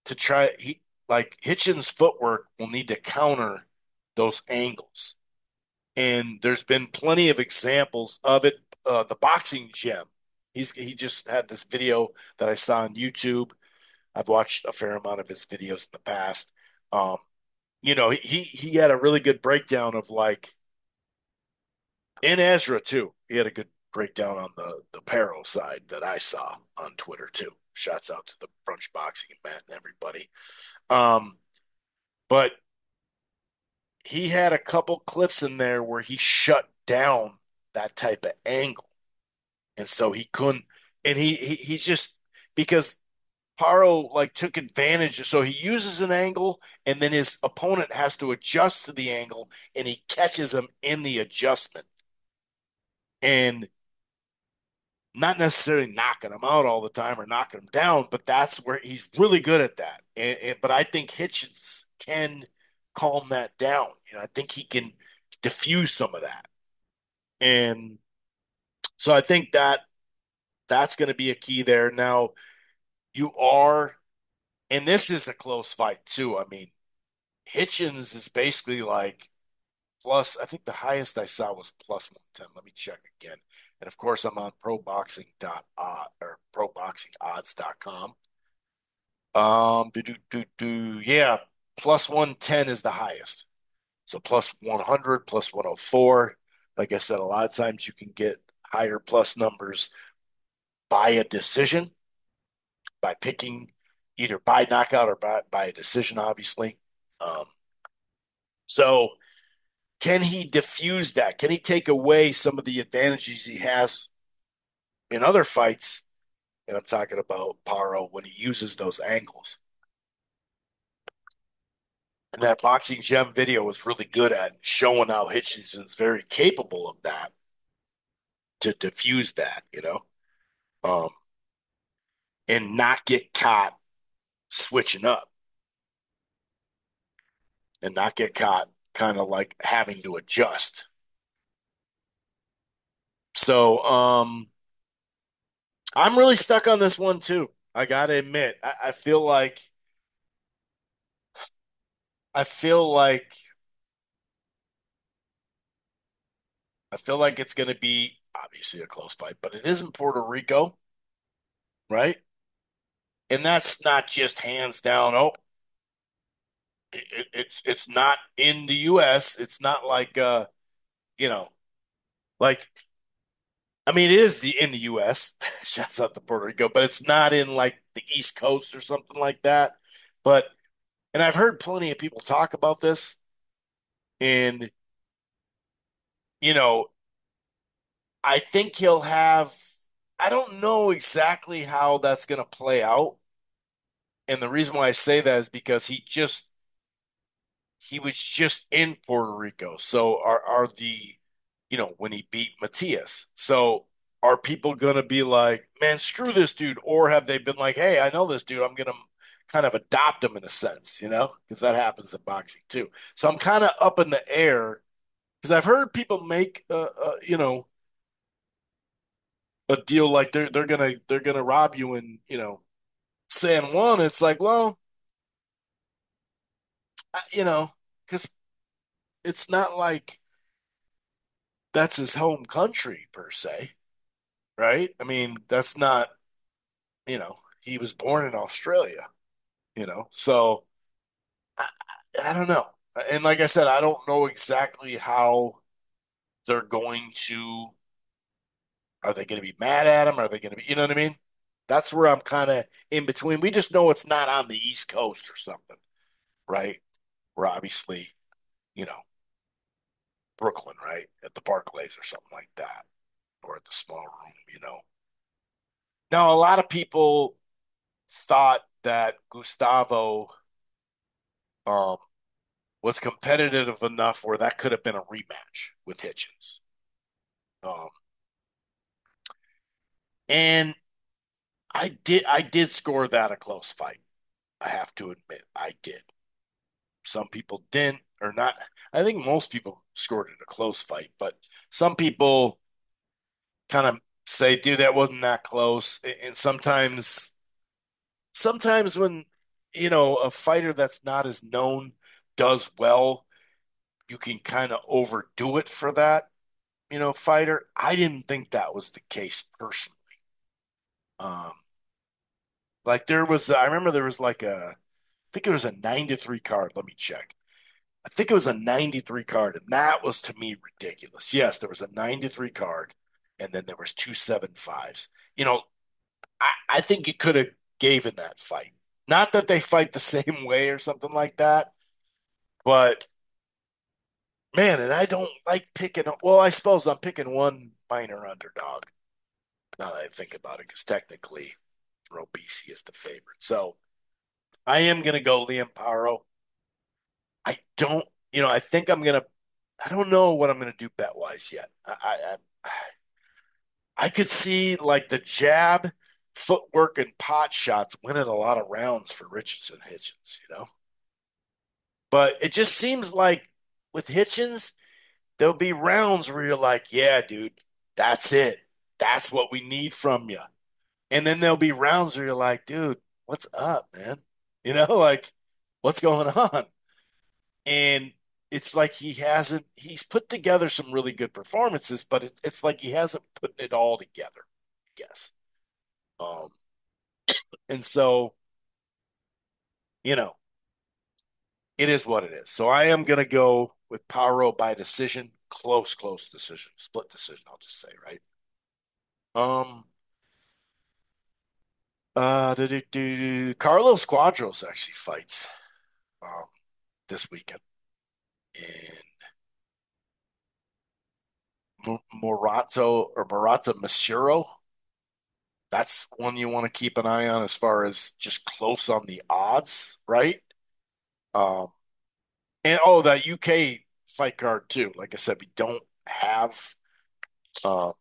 to try he like Hitchens' footwork will need to counter those angles. And there's been plenty of examples of it. Uh, the boxing gym. He's he just had this video that I saw on YouTube. I've watched a fair amount of his videos in the past. Um, you know, he he had a really good breakdown of like in Ezra too. He had a good breakdown on the the Paro side that I saw on Twitter too. Shouts out to the Brunch Boxing and Matt and everybody. Um, but he had a couple clips in there where he shut down that type of angle. And so he couldn't, and he, he, he just, because Paro like took advantage. So he uses an angle and then his opponent has to adjust to the angle and he catches him in the adjustment and not necessarily knocking him out all the time or knocking him down, but that's where he's really good at that. And, and but I think Hitchens can calm that down. You know, I think he can diffuse some of that. And so I think that that's going to be a key there. Now, you are, and this is a close fight too. I mean, Hitchens is basically like plus, I think the highest I saw was plus one ten. Let me check again. And of course, I'm on proboxing dot odd or pro boxing odds dot com. Um, do, do, do, do, yeah, plus one ten is the highest. So plus one hundred, plus one oh four. Like I said, a lot of times you can get higher plus numbers by a decision, by picking either by knockout or by, by a decision, obviously. Um, so can he diffuse that? Can he take away some of the advantages he has in other fights? And I'm talking about Paro when he uses those angles. And that boxing gem video was really good at showing how Hitchenson's very capable of that to diffuse that, you know, um, and not get caught switching up and not get caught kind of like having to adjust. So, um, I'm really stuck on this one too. I gotta admit, I, I feel like I feel like I feel like it's gonna be obviously a close fight, but it is in Puerto Rico, right? And that's not just hands down. Oh, it, it's it's not in the U S. It's not like uh, you know, like I mean, it is the in the U S. Shouts out to Puerto Rico, but it's not in like the East Coast or something like that. But and I've heard plenty of people talk about this, and you know, I think he'll have. I don't know exactly how that's going to play out, and the reason why I say that is because he just he was just in Puerto Rico. So are are the you know when he beat Matias. So are people going to be like, man, screw this dude, or have they been like, hey, I know this dude, I'm going to kind of adopt him in a sense, you know, because that happens in boxing too. So I'm kind of up in the air because I've heard people make uh, uh you know a deal like they're they're gonna they're gonna rob you in you know San Juan. It's like, well, I, you know, because it's not like that's his home country per se, right? I mean, that's not, you know, he was born in Australia, you know, so I, I don't know. And like I said, I don't know exactly how they're going to, are they going to be mad at him? Are they going to be, you know what I mean? That's where I'm kind of in between. We just know it's not on the East Coast or something, right? We're obviously, you know, Brooklyn, right? At the Barclays or something like that, or at the small room, you know. Now, a lot of people thought that Gustavo um, was competitive enough where that could have been a rematch with Hitchens. Um, and I did I did score that a close fight. I have to admit, I did. Some people didn't or not. I think most people scored it a close fight, but some people kind of say, dude, that wasn't that close. And sometimes sometimes when you know, a fighter that's not as known does well, you can kind of overdo it for that, you know, fighter. I didn't think that was the case personally. Um, like there was, I remember there was like a, I think it was a nine to three card. Let me check. I think it was a ninety-three card, and that was to me ridiculous. Yes, there was a ninety-three card, and then there was two seven fives. You know, I, I think you could have given that fight. Not that they fight the same way or something like that, but man, and I don't like picking. Well, I suppose I'm picking one minor underdog now that I think about it, because technically Robisi is the favorite. So I am gonna go Liam Paro. I don't, you know, I think I'm gonna. I don't know what I'm gonna do bet wise yet. I, I I could see like the jab, footwork, and pot shots winning a lot of rounds for Richardson Hitchens, you know. But it just seems like with Hitchens, there'll be rounds where you're like, yeah, dude, that's it. That's what we need from you. And then there'll be rounds where you're like, dude, what's up, man? You know, like, what's going on? And it's like he hasn't, he's put together some really good performances, but it, it's like he hasn't put it all together, I guess. Um, and so, you know, it is what it is. So I am going to go with Paro by decision, close, close decision, split decision, I'll just say, right? Um, uh, do, do, do, Carlos Quadros actually fights um this weekend, and Morato or Murata Masuro. That's one you want to keep an eye on as far as just close on the odds, right? Um, and oh, that U K fight card too. Like I said, we don't have. Uh,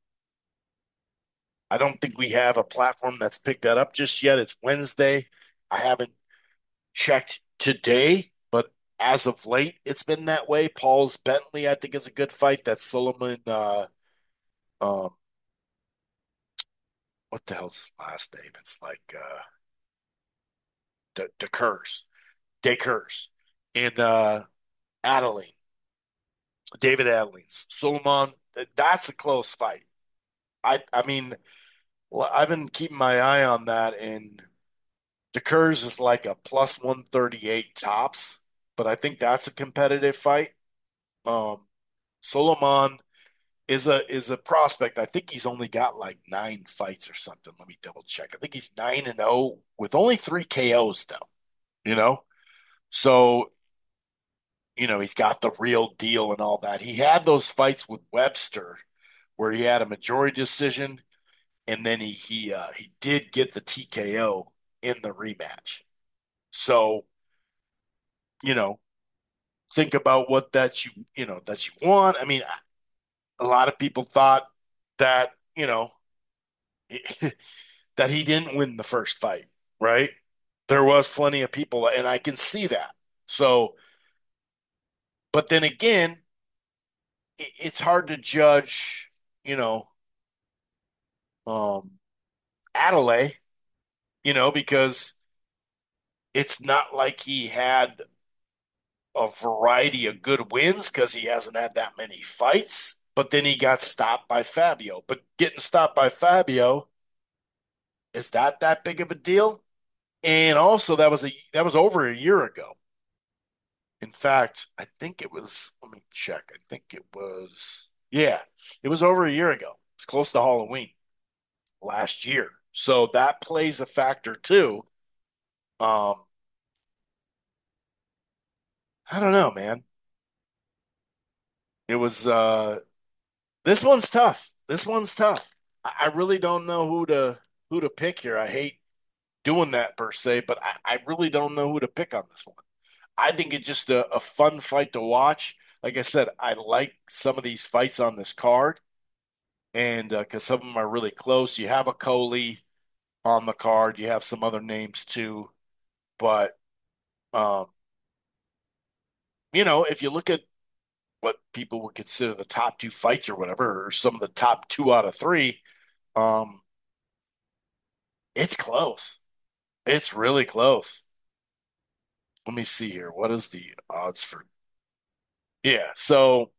I don't think we have a platform that's picked that up just yet. It's Wednesday. I haven't checked today, but as of late, it's been that way. Paul's Bentley, I think, is a good fight. That's Solomon. Uh, um, what the hell's his last name? It's like uh, De Dekers, Dekers, and uh, Adeline, David Adeline, Solomon. That's a close fight. I, I mean, well, I've been keeping my eye on that, and Dekers is like a plus one thirty-eight tops, but I think that's a competitive fight. Um, Solomon is a is a prospect. I think he's only got like nine fights or something. Let me double check. I think he's nine and zero with only three K Os though. You know, so you know he's got the real deal and all that. He had those fights with Webster where he had a majority decision, and then he he uh, he did get the T K O in the rematch. So you know, think about what that you you know that you want. I mean, a lot of people thought that you know that he didn't win the first fight, right? There was plenty of people, and I can see that. So, but then again, it's hard to judge, you know, um, Adelaide, you know, because it's not like he had a variety of good wins because he hasn't had that many fights. But then he got stopped by Fabio. But getting stopped by Fabio, is that that big of a deal? And also, that was a that was over a year ago. In fact, I think it was, let me check. I think it was, yeah, it was over a year ago. It's close to Halloween last year. So that plays a factor too. Um, I don't know, man. It was, uh, this one's tough. This one's tough. I, I really don't know who to, who to pick here. I hate doing that per se, but I, I really don't know who to pick on this one. I think it's just a, a fun fight to watch. Like I said, I like some of these fights on this card. And because uh, some of them are really close, you have a Coley on the card, you have some other names too, but um, you know, if you look at what people would consider the top two fights or whatever, or some of the top two out of three, um, it's close. It's really close. let me see here. What is the odds for? Yeah, so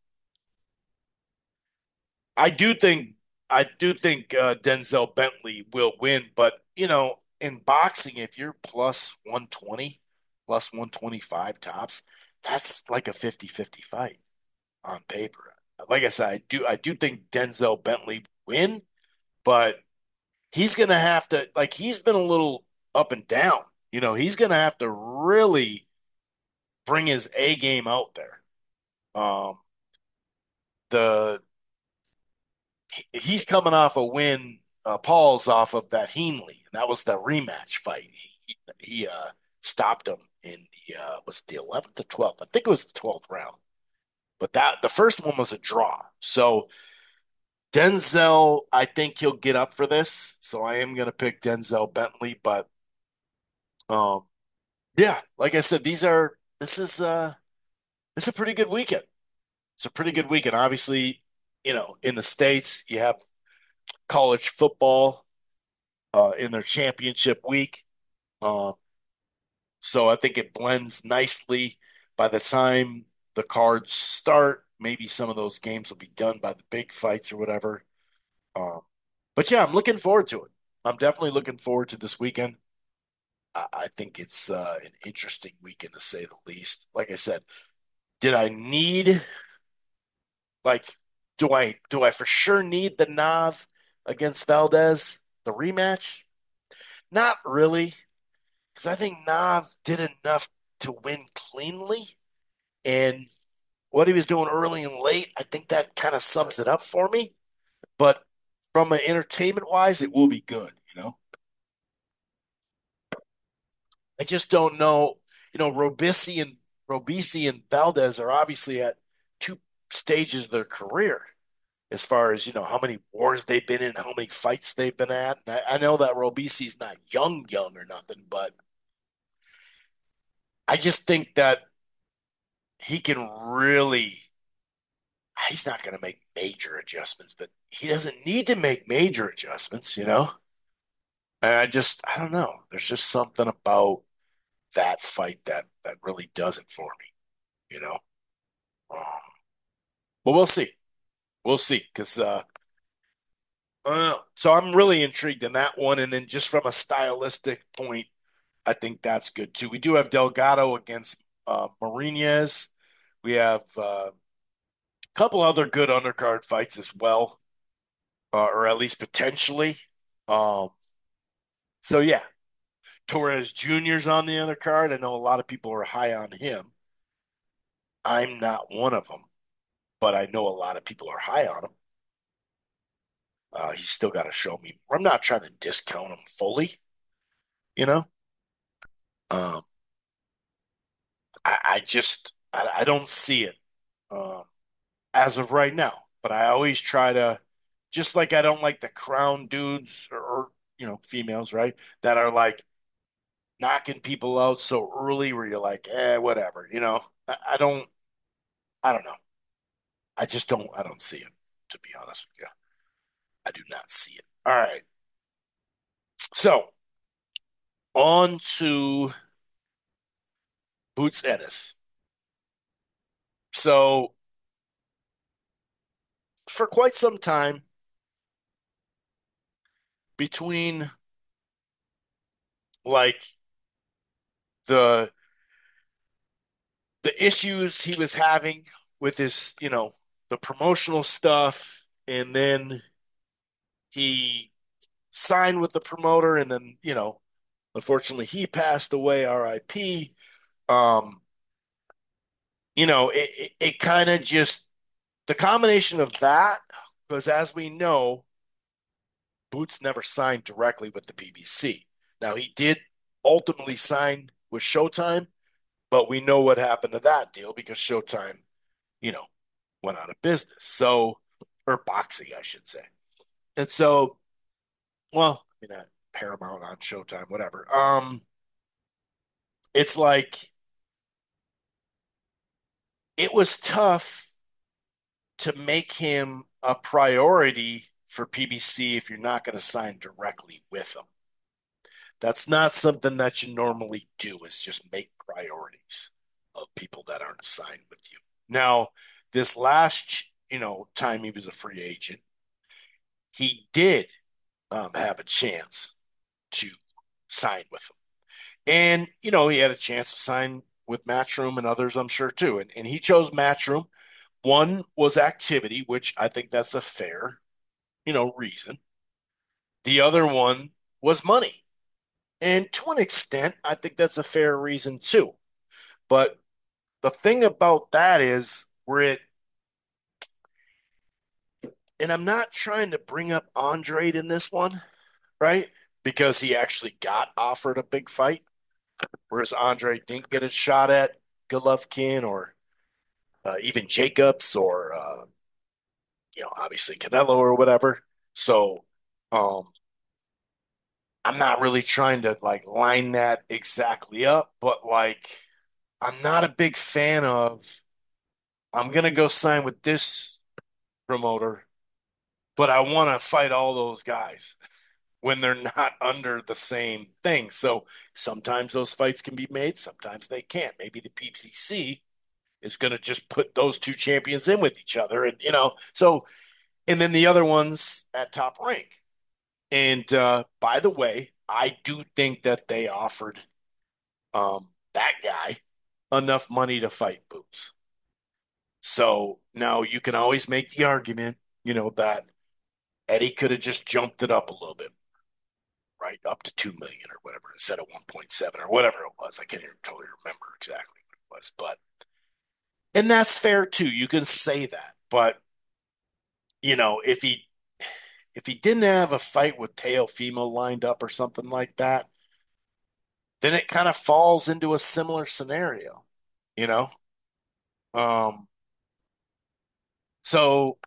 I do think I do think uh, Denzel Bentley will win, but you know, in boxing, if you're plus one twenty, plus one twenty-five tops, that's like a fifty-fifty fight on paper. Like I said, I do I do think Denzel Bentley win, but he's gonna have to like he's been a little up and down. You know, he's gonna have to really bring his A game out there. Um, the he's coming off a win. Uh, Paul's off of that Heenley, and that was the rematch fight. He he uh, stopped him in the uh, was it the eleventh or twelfth? I think it was the twelfth round. But that the first one was a draw. So Denzel, I think he'll get up for this. So I am going to pick Denzel Bentley. But um, yeah, like I said, these are this is uh this is a pretty good weekend. It's a pretty good weekend. Obviously, you know, in the States, you have college football uh, in their championship week. Uh, so I think it blends nicely. By the time the cards start, maybe some of those games will be done by the big fights or whatever. Um, but yeah, I'm looking forward to it. I'm definitely looking forward to this weekend. I, I think it's uh, an interesting weekend to say the least. Like I said, did I need like do I do I for sure need the Nav against Valdez, the rematch? Not really, because I think Nav did enough to win cleanly, and what he was doing early and late, I think that kind of sums it up for me. But from an entertainment wise, it will be good, you know. I just don't know. You know, Robisi and Robisi and Valdez are obviously at two stages of their career as far as, you know, how many wars they've been in, how many fights they've been at. And I, I know that Robisi's not young, young or nothing, but I just think that he can really, he's not going to make major adjustments, but he doesn't need to make major adjustments, you know? And I just, I don't know. There's just something about that fight that that really does it for me, you know? Um, but we'll see. We'll see. Because, uh, I don't know. So I'm really intrigued in that one. And then just from a stylistic point, I think that's good too. We do have Delgado against uh, Marinez. We have uh, a couple other good undercard fights as well, uh, or at least potentially. Um, so yeah, Torres Junior's on the undercard. I know a lot of people are high on him. I'm not one of them, but I know a lot of people are high on him. Uh, he's still got to show me. I'm not trying to discount him fully, you know. Um, I, I just I, I don't see it um, as of right now. But I always try to, just like I don't like the crown dudes or, or you know females, right? That are like knocking people out so early, where you're like, eh, whatever, you know. I, I don't I don't know. I just don't I don't see it, to be honest with you. I do not see it. All right. So on to Boots Ennis. So for quite some time between like the the issues he was having with his, you know, the promotional stuff, and then he signed with the promoter, and then, you know, unfortunately he passed away, R I P. Um, you know, it it, it kind of just the combination of that, because as we know, Boots never signed directly with the P B C. Now he did ultimately sign with Showtime, but we know what happened to that deal because Showtime, you know, went out of business. So, or boxing, I should say. And so, well, I mean, that Paramount on Showtime, whatever. Um, it's like it was tough to make him a priority for P B C if you're not going to sign directly with them. That's not something that you normally do, is just make priorities of people that aren't signed with you. Now, this last, you know, time he was a free agent, he did um, have a chance to sign with them. And, you know, he had a chance to sign with Matchroom and others, I'm sure, too. And, and he chose Matchroom. One was activity, which I think that's a fair, you know, reason. The other one was money. And to an extent, I think that's a fair reason, too. But the thing about that is where it, and I'm not trying to bring up Andre in this one, right? Because he actually got offered a big fight, whereas Andre didn't get a shot at Golovkin or uh, even Jacobs or uh, you know, obviously Canelo or whatever. So um, I'm not really trying to like line that exactly up, but like I'm not a big fan of I'm gonna go sign with this promoter, but I want to fight all those guys when they're not under the same thing. So sometimes those fights can be made, sometimes they can't. Maybe the P P C is going to just put those two champions in with each other, and you know, so and then the other ones at top rank. And uh, by the way, I do think that they offered um, that guy enough money to fight Boots. So now you can always make the argument, you know, that Eddie could have just jumped it up a little bit, right? Up to two million or whatever instead of one point seven or whatever it was. I can't even totally remember exactly what it was, but and that's fair too. You can say that, but you know, if he if he didn't have a fight with Teofimo lined up or something like that, then it kind of falls into a similar scenario, you know? Um, so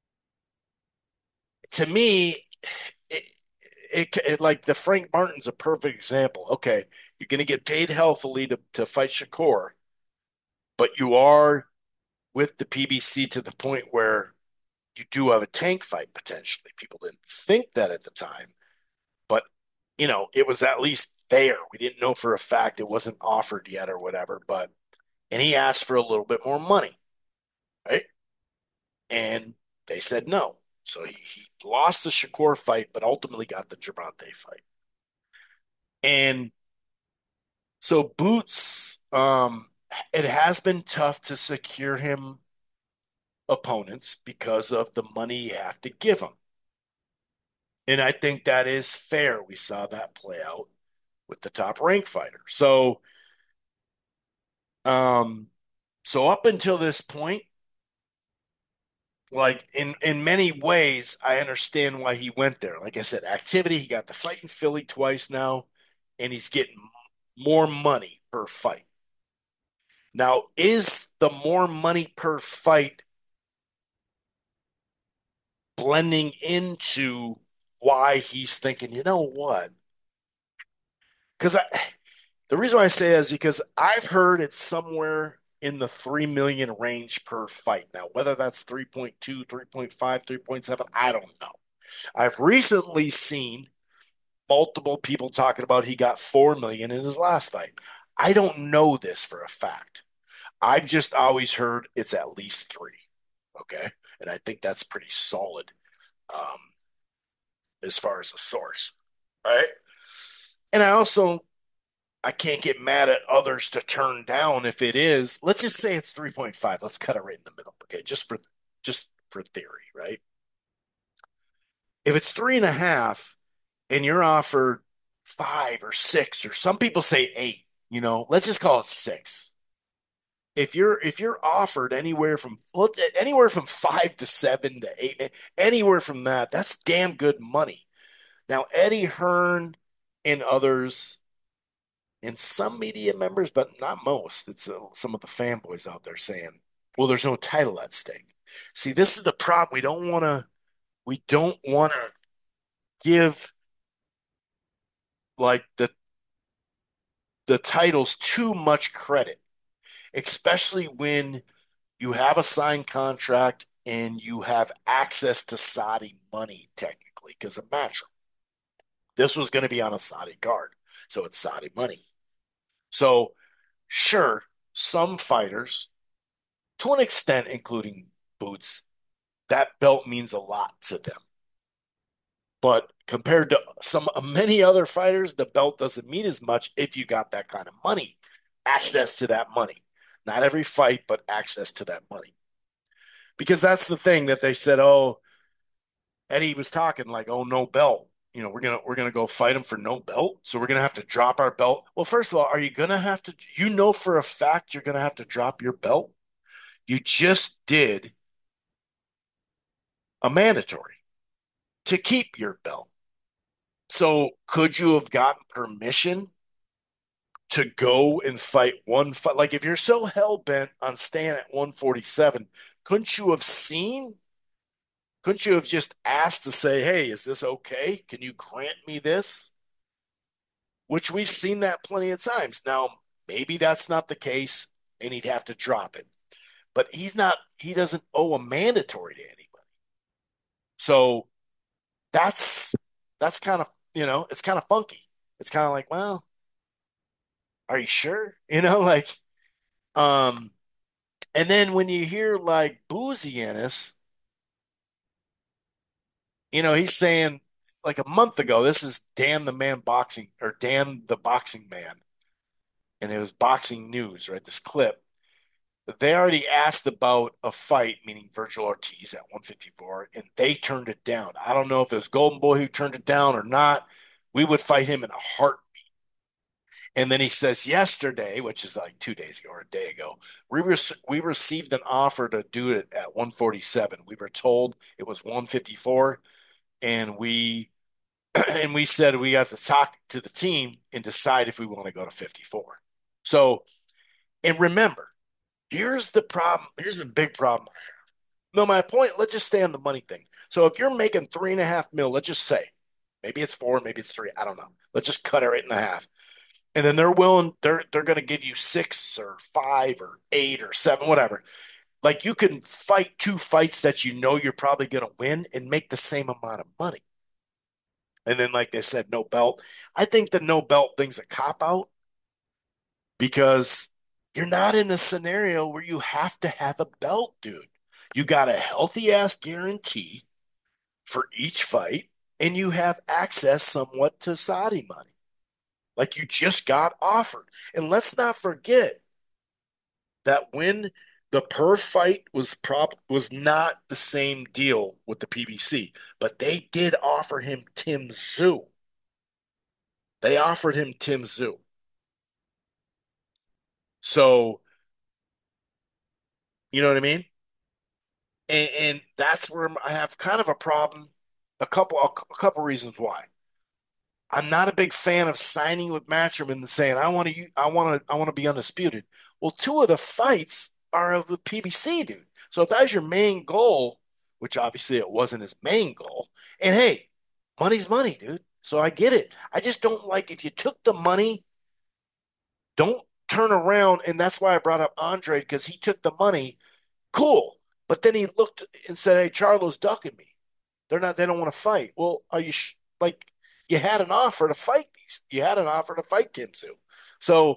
to me, it, it, it like the Frank Martin's a perfect example. Okay, you're going to get paid healthily to, to fight Shakur, but you are with the P B C to the point where you do have a tank fight potentially. People didn't think that at the time, but you know, it was at least there. We didn't know for a fact it wasn't offered yet or whatever, but and he asked for a little bit more money, right? And they said no. So he, he lost the Shakur fight, but ultimately got the Gervonta fight. And so Boots, um, it has been tough to secure him opponents because of the money you have to give him. And I think that is fair. We saw that play out with the top rank fighter. So, um, so up until this point, like in in many ways, I understand why he went there. Like I said, activity. He got the fight in Philly twice now, and he's getting more money per fight. Now, is the more money per fight blending into why he's thinking, you know what? Because I, the reason why I say that is because I've heard it's somewhere in the three million range per fight. Now, whether that's three point two, three point five, three point seven, I don't know. I've recently seen multiple people talking about he got four million in his last fight. I don't know this for a fact. I've just always heard it's at least three. Okay. And I think that's pretty solid um, as far as a source. Right. And I also I can't get mad at others to turn down if it is. Let's just say it's three point five. Let's cut it right in the middle. Okay. Just for just for theory, right? If it's three and a half and you're offered five or six, or some people say eight, you know, let's just call it six. If you're if you're offered anywhere from well, anywhere from five to seven to eight, anywhere from that, that's damn good money. Now, Eddie Hearn and others, and some media members, but not most. It's uh, some of the fanboys out there saying, "Well, there's no title at stake." See, this is the problem. We don't want to. We don't want to give like the the titles too much credit, especially when you have a signed contract and you have access to Saudi money technically because of Matchroom. This was going to be on a Saudi card. So it's Saudi money. So sure, some fighters, to an extent, including Boots, that belt means a lot to them. But compared to some many other fighters, the belt doesn't mean as much if you got that kind of money, access to that money. Not every fight, but access to that money. Because that's the thing that they said, oh, Eddie was talking like, oh, no belt. You know, we're gonna we're gonna go fight him for no belt. So we're gonna have to drop our belt. Well, first of all, are you gonna have to, you know for a fact you're gonna have to drop your belt? You just did a mandatory to keep your belt. So could you have gotten permission to go and fight one fight? Like if you're so hell bent on staying at one forty-seven, couldn't you have seen? Couldn't you have just asked to say, "Hey, is this okay? Can you grant me this?" Which we've seen that plenty of times. Now, maybe that's not the case, and he'd have to drop it. But he's not. He doesn't owe a mandatory to anybody. So that's that's kind of you know it's kind of funky. It's kind of like, well, are you sure? You know, like um. And then when you hear like Boozy Ennis, you know, he's saying like a month ago, this is Dan the Man Boxing or Dan the Boxing Man, and it was Boxing News, right? This clip. They already asked about a fight, meaning Virgil Ortiz at one fifty-four, and they turned it down. I don't know if it was Golden Boy who turned it down or not. We would fight him in a heart. And then he says yesterday, which is like two days ago or a day ago, we re- we received an offer to do it at one forty-seven. We were told it was one fifty-four, and we and we said we have to talk to the team and decide if we want to go to fifty-four. So, and remember, here's the problem. Here's the big problem. No, my point, let's just stay on the money thing. So if you're making three and a half mil, let's just say, maybe it's four, maybe it's three. I don't know. Let's just cut it right in the half. And then they're willing, they're they're going to give you six or five or eight or seven, whatever. Like you can fight two fights that you know you're probably going to win and make the same amount of money. And then, like they said, no belt. I think the no belt thing's a cop out because you're not in the scenario where you have to have a belt, dude. You got a healthy ass guarantee for each fight, and you have access somewhat to Saudi money. Like you just got offered. And let's not forget that when the per fight was prop was not the same deal with the P B C, but they did offer him Tim Tszyu. They offered him Tim Tszyu. So, you know what I mean? And, and that's where I have kind of a problem. A couple, a couple reasons why. I'm not a big fan of signing with Matchroom and saying I want to, I want to, I want to be undisputed. Well, two of the fights are of the P B C, dude. So if that's your main goal, which obviously it wasn't his main goal, and hey, money's money, dude. So I get it. I just don't like if you took the money, don't turn around, and that's why I brought up Andre because he took the money. Cool, but then he looked and said, "Hey, Charlo's ducking me. They're not. They don't want to fight." Well, are you sh- like? You had an offer to fight these. You had an offer to fight Tim Tszyu. So,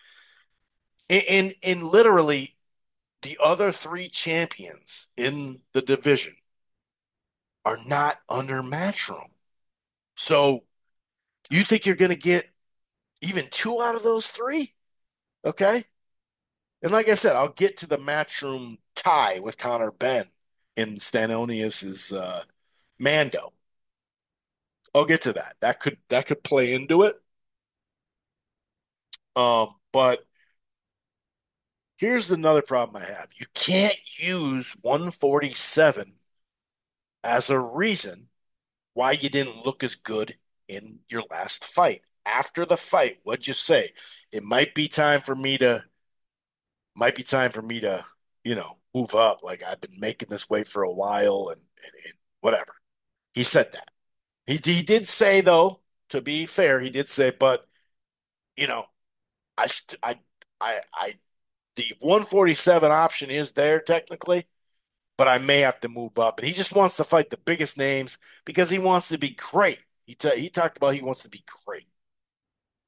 in in literally the other three champions in the division are not under Matchroom. So, you think you're going to get even two out of those three? Okay. And like I said, I'll get to the Matchroom tie with Connor Ben in Stanonius's uh, Mando. I'll get to that. That could that could play into it. Um, but here's another problem I have. You can't use one forty-seven as a reason why you didn't look as good in your last fight. After the fight, what'd you say? It might be time for me to, might be time for me to, you know, move up. Like I've been making this weight for a while and, and, and whatever. He said that. He, he did say, though, to be fair, he did say, but, you know, I, st- I, I, I, the one forty-seven option is there technically, but I may have to move up. And he just wants to fight the biggest names because he wants to be great. He t- he talked about he wants to be great.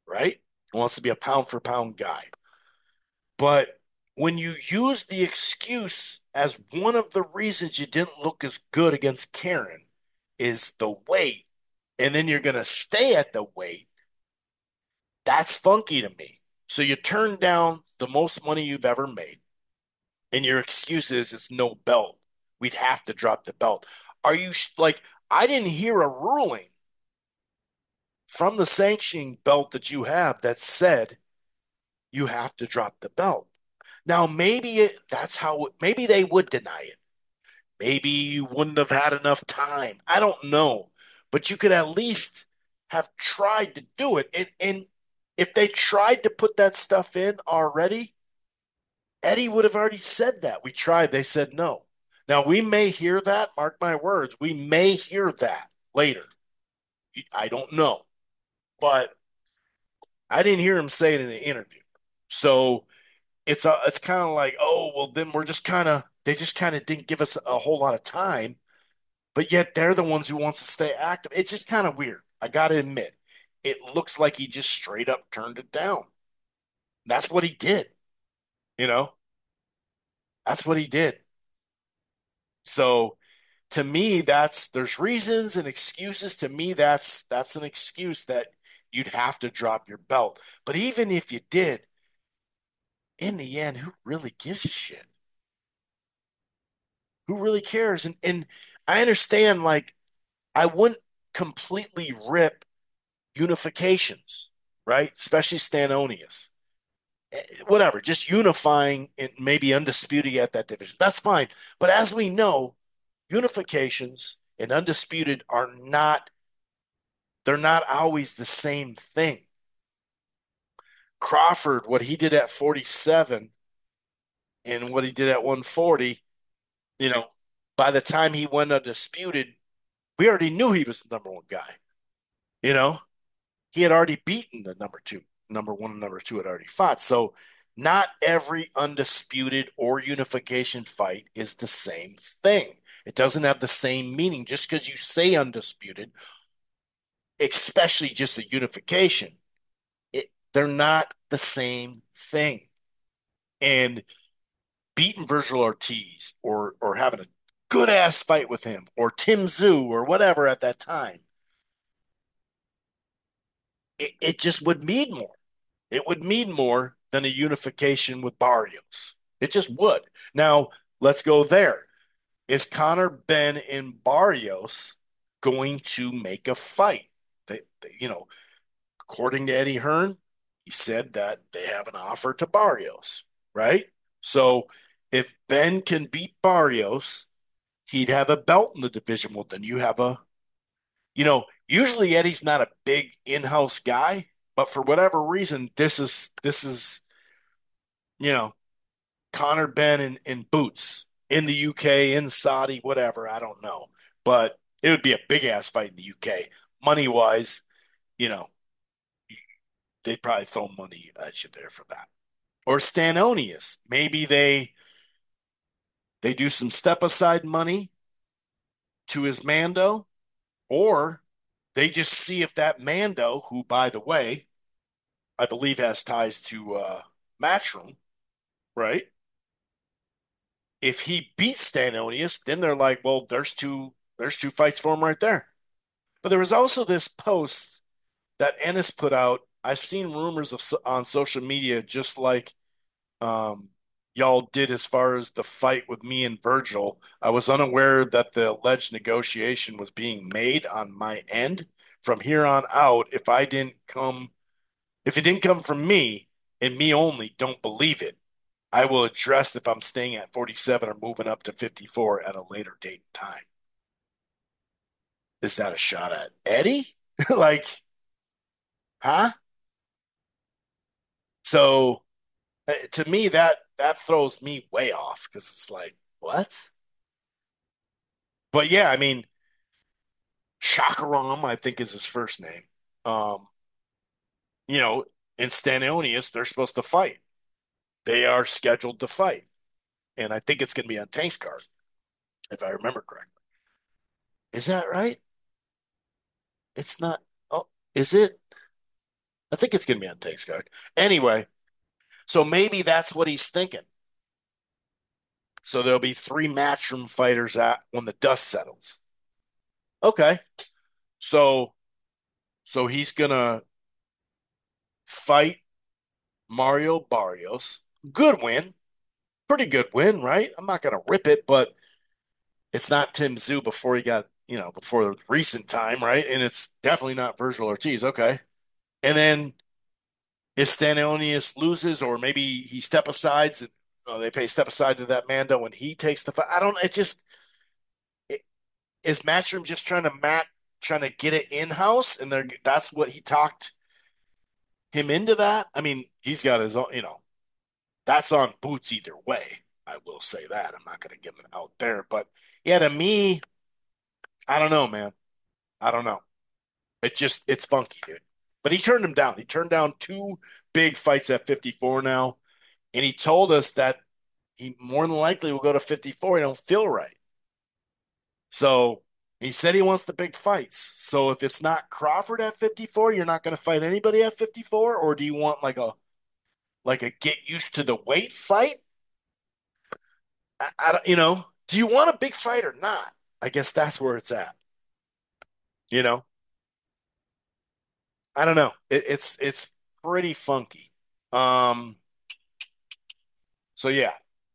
right? He wants to be a pound for pound guy. But when you use the excuse as one of the reasons you didn't look as good against Karen is the weight, and then you're going to stay at the weight, that's funky to me. So you turn down the most money you've ever made, and your excuse is it's no belt. We'd have to drop the belt. Are you like, I didn't hear a ruling from the sanctioning belt that you have that said you have to drop the belt. Now, maybe it, that's how, maybe they would deny it. Maybe you wouldn't have had enough time. I don't know. But you could at least have tried to do it. And, and if they tried to put that stuff in already, Eddie would have already said that. We tried. They said no. Now, we may hear that. Mark my words. We may hear that later. I don't know. But I didn't hear him say it in the interview. So it's a, it's kind of like, oh, well, then we're just kind of, they just kind of didn't give us a whole lot of time, but yet they're the ones who wants to stay active. It's just kind of weird. I got to admit, it looks like he just straight up turned it down. That's what he did. You know, that's what he did. So to me, that's, there's reasons and excuses. To me, that's, that's an excuse that you'd have to drop your belt. But even if you did, in the end, who really gives a shit? Who really cares? And, and I understand, like, I wouldn't completely rip unifications, right? Especially Stanonius. Eh, Whatever, just unifying and maybe undisputed at that division. That's fine. But as we know, unifications and undisputed are not, they're not always the same thing. Crawford, what he did at forty-seven and what he did at one forty, you know, by the time he went undisputed, we already knew he was the number one guy. You know, he had already beaten the number two, number one and number two had already fought. So not every undisputed or unification fight is the same thing. It doesn't have the same meaning just because you say undisputed, especially just the unification. It, they're not the same thing. And beating Virgil Ortiz or or having a good ass fight with him or Tim Zoo or whatever at that time, it, it just would mean more. It would mean more than a unification with Barrios. It just would. Now, let's go there. Is Conor Benn and Barrios going to make a fight? They, they, you know, according to Eddie Hearn, he said that they have an offer to Barrios, right? So if Ben can beat Barrios, he'd have a belt in the division. Well, then you have a, you know, usually Eddie's not a big in-house guy, but for whatever reason, this is this is you know, Conor Benn in, in boots in the U K, in Saudi, whatever. I don't know. But it would be a big ass fight in the U K. Money wise, you know, they'd probably throw money at you there for that. Or Stanonius. Maybe they they do some step aside money to his Mando, or they just see if that Mando, who by the way, I believe has ties to uh Matchroom, right? If he beats Stanonius, then they're like, well, there's two there's two fights for him right there. But there was also this post that Ennis put out. I've seen rumors of on social media, just like um, y'all did as far as the fight with me and Virgil. I was unaware that the alleged negotiation was being made on my end. From here on out, if I didn't come, if it didn't come from me and me only, don't believe it. I will address if I'm staying at forty-seven or moving up to fifty-four at a later date and time. Is that a shot at Eddie? Like, huh? So uh, to me, that that throws me way off because it's like, what? But yeah, I mean, Shakaram, I think is his first name. Um, you know, in Stanonius, they're supposed to fight. They are scheduled to fight, and I think it's going to be on Tank's card, if I remember correctly. Is that right? It's not. Oh, is it? I think it's going to be on Tank's card. Anyway, so maybe that's what he's thinking. So there'll be three matchroom fighters at when the dust settles. Okay. So so he's gonna fight Mario Barrios. Good win. Pretty good win, right? I'm not gonna rip it, but it's not Tim Tszyu before he got, you know, before recent time, right? And it's definitely not Virgil Ortiz. Okay. And then if Stanionis loses, or maybe he step asides and uh, they pay step aside to that Mando when he takes the fight. I don't. It just it, is Matchroom just trying to mat trying to get it in house, and they're that's what he talked him into that. I mean, he's got his own. You know, that's on Boots either way. I will say that. I'm not going to give him out there, but yeah, to me, I don't know, man. I don't know. It just it's funky, dude. But he turned him down. He turned down two big fights at fifty-four now, and he told us that he more than likely will go to fifty-four. He don't feel right. So he said he wants the big fights. So if it's not Crawford at fifty-four, you're not going to fight anybody at fifty-four, or do you want like a like a get used to the weight fight? I, I don't, you know, do you want a big fight or not? I guess that's where it's at. You know, I don't know. It, it's it's pretty funky. Um. So yeah.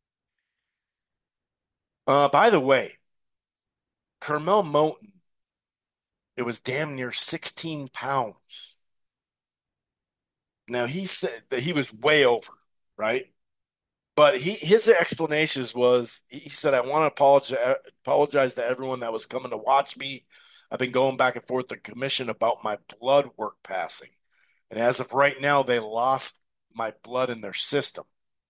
Uh. By the way, Carmel Moten, it was damn near sixteen pounds. Now he said that he was way over, right? But he his explanations was he said, I want to apologize apologize to everyone that was coming to watch me. I've been going back and forth with the commission about my blood work passing. And as of right now, they lost my blood in their system.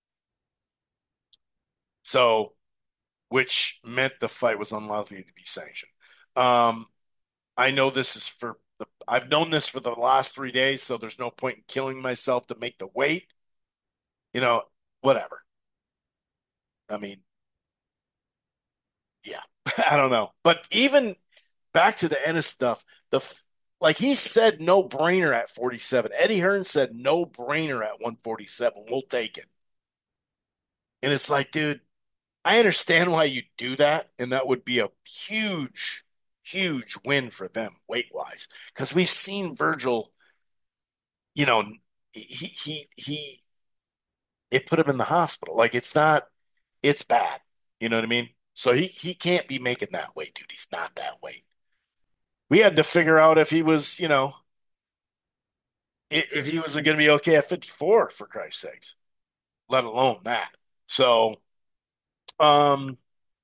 So, which meant the fight was unlikely to be sanctioned. Um, I know this is for the I've known this for the last three days, so there's no point in killing myself to make the weight. You know, whatever. I mean, yeah, I don't know. But even back to the Ennis stuff, the like he said no brainer at forty-seven. Eddie Hearn said no brainer at one forty-seven. We'll take it. And it's like, dude, I understand why you do that, and that would be a huge, huge win for them weight wise. Because we've seen Virgil, you know, he he he it put him in the hospital. Like it's not, it's bad. You know what I mean? So he he can't be making that weight, dude. He's not that weight. We had to figure out if he was, you know, if he was going to be okay at fifty-four, for Christ's sakes, let alone that. So, um,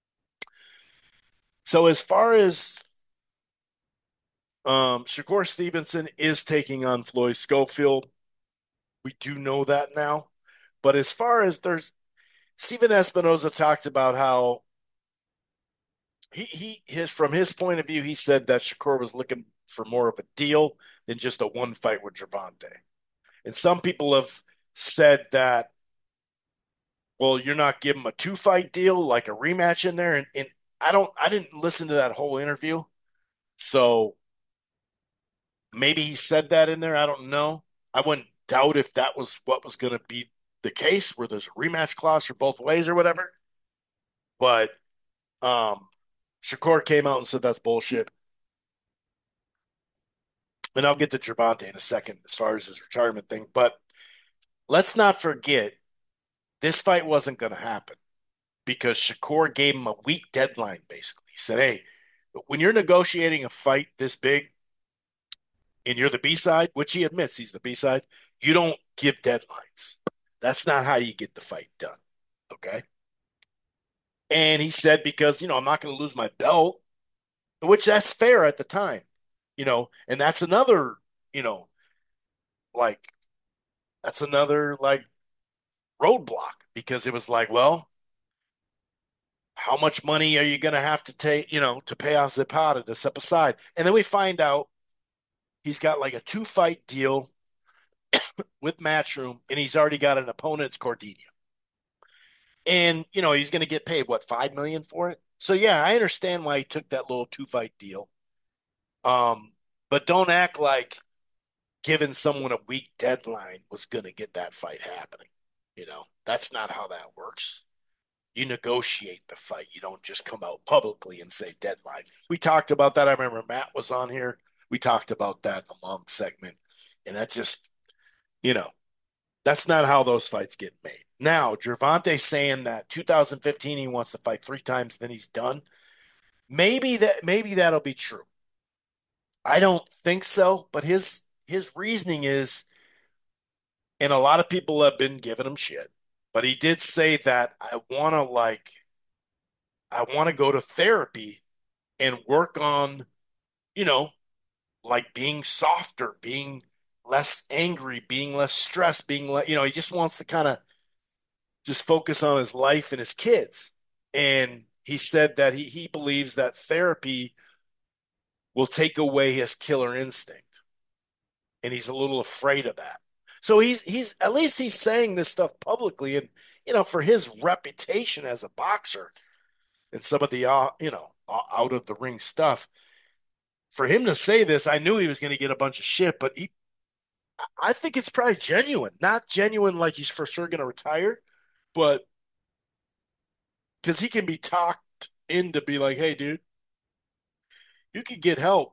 so as far as um, Shakur Stevenson is taking on Floyd Schofield, we do know that now. But as far as there's Steven Espinoza talked about how he he his from his point of view, he said that Shakur was looking for more of a deal than just a one fight with Gervonta. And some people have said that, well, you're not giving him a two fight deal, like a rematch in there. And, and I don't, I didn't listen to that whole interview. So maybe he said that in there. I don't know. I wouldn't doubt if that was what was going to be the case, where there's a rematch clause for both ways or whatever. But um, Shakur came out and said that's bullshit. And I'll get to Gervonta in a second as far as his retirement thing. But let's not forget, this fight wasn't going to happen because Shakur gave him a week deadline, basically. He said, hey, when you're negotiating a fight this big and you're the B side, which he admits he's the B side, you don't give deadlines. That's not how you get the fight done. Okay. And he said, because, you know, I'm not going to lose my belt, which that's fair at the time, you know, and that's another, you know, like, that's another like roadblock because it was like, well, how much money are you going to have to take, you know, to pay off Zapata to step aside? And then we find out he's got like a two fight deal with Matchroom, and he's already got an opponent, it's Cordelia. And, you know, he's going to get paid, what, five million dollars for it? So, yeah, I understand why he took that little two fight deal. Um, but don't act like giving someone a weak deadline was going to get that fight happening. You know, that's not how that works. You negotiate the fight. You don't just come out publicly and say deadline. We talked about that. I remember Matt was on here. We talked about that in a long segment. And that's just, you know, that's not how those fights get made. Now, Gervonta saying that two thousand fifteen he wants to fight three times, then he's done. Maybe that maybe that'll be true. I don't think so, but his his reasoning is, and a lot of people have been giving him shit, but he did say that I want to like I want to go to therapy and work on, you know, like being softer, being less angry, being less stressed, being less, you know, he just wants to kind of just focus on his life and his kids. And he said that he he believes that therapy will take away his killer instinct, and he's a little afraid of that. So he's he's at least he's saying this stuff publicly, and you know, for his reputation as a boxer and some of the uh, you know out of the ring stuff, for him to say this, I knew he was going to get a bunch of shit, but he, I think it's probably genuine, not genuine like he's for sure going to retire, but because he can be talked into be like, hey, dude, you can get help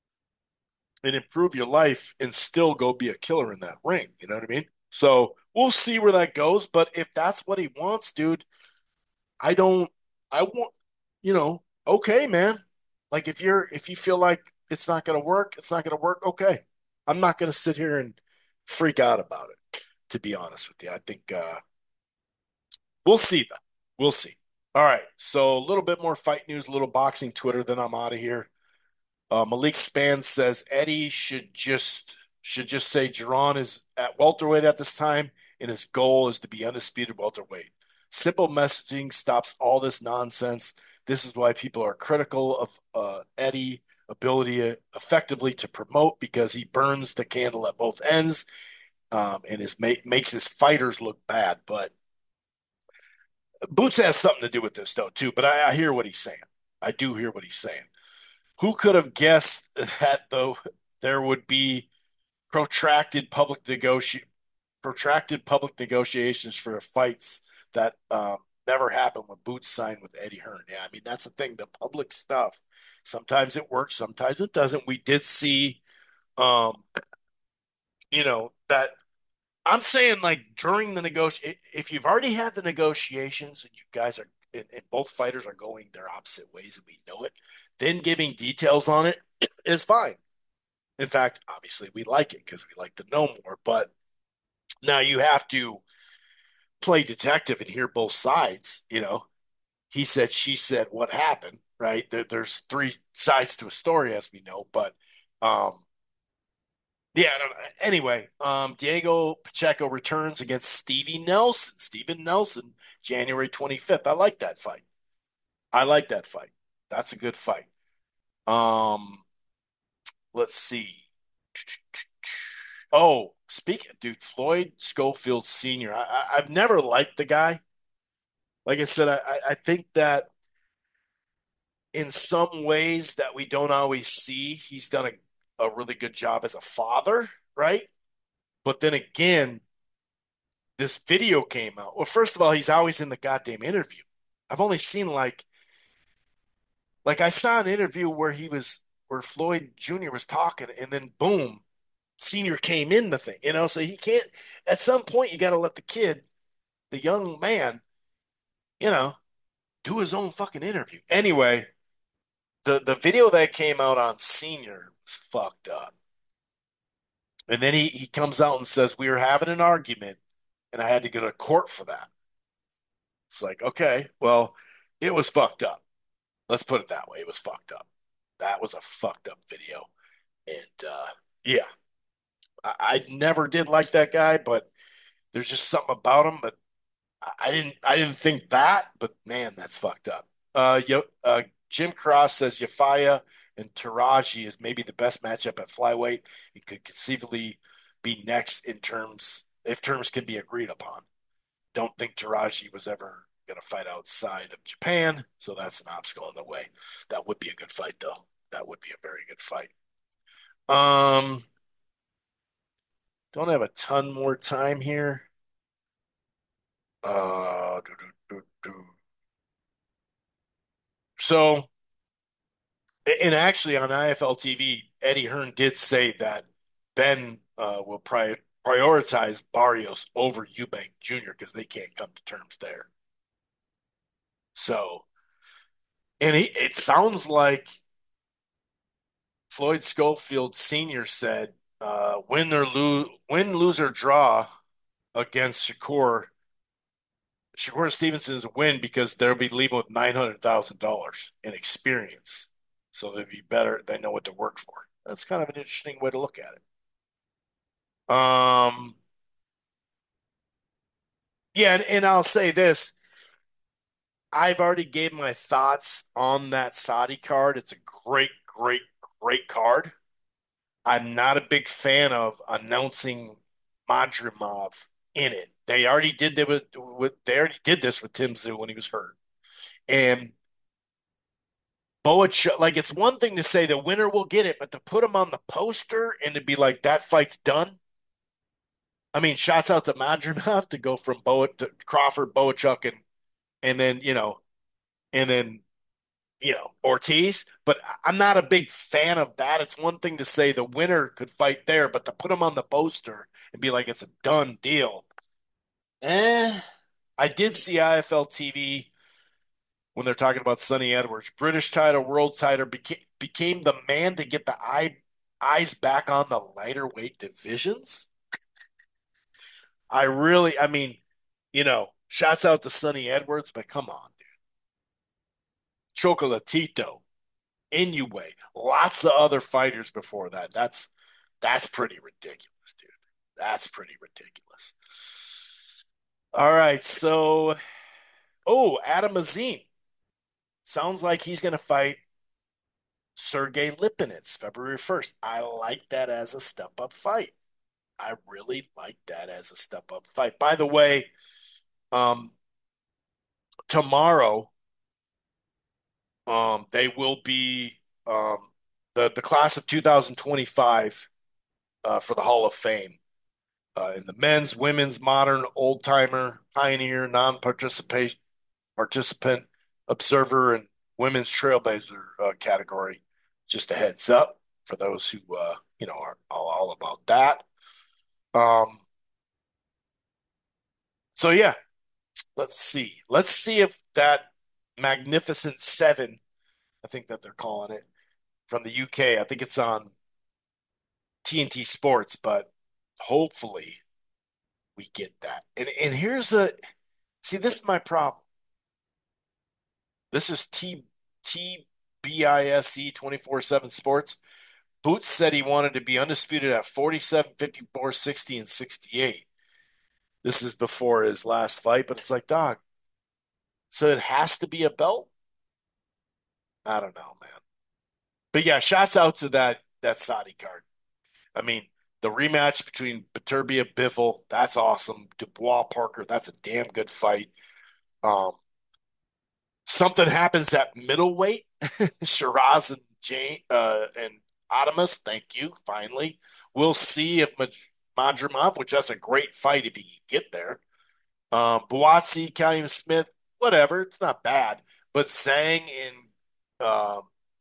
and improve your life and still go be a killer in that ring. You know what I mean? So we'll see where that goes. But if that's what he wants, dude, I don't, I want, you know, okay, man. Like if you're, if you feel like it's not going to work, it's not going to work. Okay. I'm not going to sit here and freak out about it, to be honest with you. I think, uh, we'll see though. We'll see. All right. So a little bit more fight news, a little boxing Twitter, then I'm out of here. Uh, Malik Span says Eddie should just should just say Jerron is at welterweight at this time, and his goal is to be undisputed welterweight. Simple messaging stops all this nonsense. This is why people are critical of uh, Eddie ability effectively to promote because he burns the candle at both ends, um, and his makes his fighters look bad. But Boots has something to do with this though too. But I, I hear what he's saying. I do hear what he's saying. Who could have guessed that though there would be protracted public negoti protracted public negotiations for fights that um, never happened when Boots signed with Eddie Hearn? Yeah, I mean that's the thing. The public stuff. Sometimes it works, sometimes it doesn't. We did see, um, you know, that I'm saying like during the negotiation, if you've already had the negotiations and you guys are and, and both fighters are going their opposite ways and we know it, then giving details on it is fine. In fact, obviously we like it because we like to know more, but now you have to play detective and hear both sides, you know. He said, she said, what happened, right? There, there's three sides to a story as we know, but um yeah, I don't know. Anyway, um, Diego Pacheco returns against Stevie Nelson. Steven Nelson, January twenty-fifth. I like that fight. I like that fight. That's a good fight. Um, let's see. Oh, speaking, dude, Floyd Schofield Senior I, I, I've never liked the guy. Like I said, I, I think that in some ways that we don't always see, he's done a, a really good job as a father, right? But then again, this video came out. Well, first of all, he's always in the goddamn interview. I've only seen like like I saw an interview where he was where Floyd Junior was talking and then boom, Senior came in the thing, you know, so he can't at some point you got to let the kid, the young man, you know, do his own fucking interview. Anyway, the the video that came out on Senior was fucked up. And then he he comes out and says we were having an argument and I had to go to court for that. It's like, okay, well, it was fucked up. Let's put it that way. It was fucked up. That was a fucked up video. And uh, yeah, I, I never did like that guy, but there's just something about him. But I didn't, I didn't think that. But man, that's fucked up. Uh, yo, uh, Jim Cross says Yafaya and Taraji is maybe the best matchup at flyweight. It could conceivably be next in terms if terms can be agreed upon. Don't think Taraji was ever going to fight outside of Japan, so that's an obstacle in the way. That would be a good fight, though. That would be a very good fight. Um, don't have a ton more time here. Uh, do, do, do, do. So, and actually on I F L T V, Eddie Hearn did say that Ben uh, will pri prioritize Barrios over Eubank Junior because they can't come to terms there. So, and he, it sounds like Floyd Schofield Senior said, uh, win or lose, win, lose or draw against Shakur. Shakur Stevenson's a win because they'll be leaving with nine hundred thousand dollars in experience. So they'd be better. They know what to work for. That's kind of an interesting way to look at it. Um, yeah, and, and I'll say this. I've already gave my thoughts on that Saudi card. It's a great, great, great card. I'm not a big fan of announcing Madrimov in it. They already did that with, with they already did this with Tim Zoo when he was hurt. And Boach, like it's one thing to say the winner will get it, but to put him on the poster and to be like that fight's done. I mean, shouts out to Madrimov to go from Bo to Crawford, Boachuk, and and then you know, and then you know Ortiz. But I'm not a big fan of that. It's one thing to say the winner could fight there, but to put him on the poster and be like it's a done deal. Eh, I did see I F L T V when they're talking about Sonny Edwards. British title, world title, became became the man to get the eye, eyes back on the lighter weight divisions. I really, I mean, you know, shouts out to Sonny Edwards, but come on, dude. Chocolatito, Inoue, lots of other fighters before that. That's that's pretty ridiculous, dude. That's pretty ridiculous. All right, so oh, Adam Azim. Sounds like he's going to fight Sergey Lipinets February first. I like that as a step up fight. I really like that as a step up fight. By the way, um, tomorrow, um, they will be um, the the class of two thousand twenty-five uh, for the Hall of Fame uh, in the men's, women's, modern, old timer, pioneer, non participation participant, observer, and women's trailblazer uh, category. Just a heads up for those who uh, you know are all, all about that. Um, so yeah, let's see. Let's see if that Magnificent Seven, I think that they're calling it, from the U K. I think it's on T N T Sports, but hopefully we get that. And and here's a see, this is my problem. This is T T B I S E twenty-four seven Sports. Boots said he wanted to be undisputed at forty-seven, fifty-four, sixty, and sixty-eight. This is before his last fight, but it's like, dog, so it has to be a belt? I don't know, man. But yeah, shots out to that that Saudi card. I mean, the rematch between Beterbiev Bivol, that's awesome. Dubois Parker, that's a damn good fight. Um, something happens at middleweight. Shiraz and Jane uh, and Adamus, thank you. Finally, we'll see if Maj- Madrimov, which that's a great fight if he can get there. Um, Buatsi, Callum Smith, whatever, it's not bad. But Zhang and um,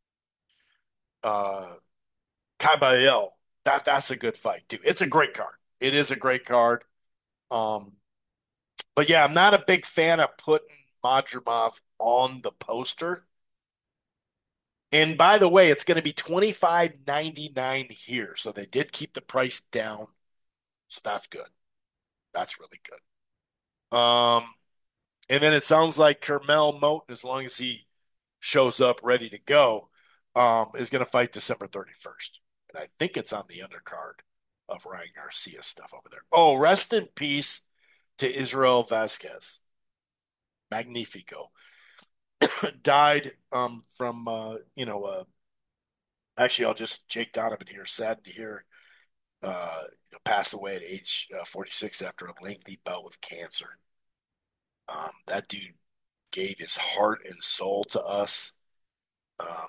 uh, Kabayel, that that's a good fight too. It's a great card. It is a great card. Um, but yeah, I'm not a big fan of putting Madrimov on the poster. And by the way, it's going to be twenty-five ninety-nine here. So they did keep the price down. So that's good. That's really good. Um, and then it sounds like Kermel Moton, as long as he shows up ready to go, um, is going to fight December thirty-first. And I think it's on the undercard of Ryan Garcia stuff over there. Oh, rest in peace to Israel Vasquez. Magnifico. Died um, from, uh, you know, uh, actually, I'll just Jake Donovan here. Sad to hear uh, you know, passed away at age uh, forty-six after a lengthy bout with cancer. Um, that dude gave his heart and soul to us. Um,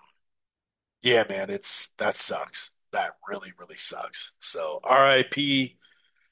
yeah, man, it's that sucks. That really, really sucks. So R I P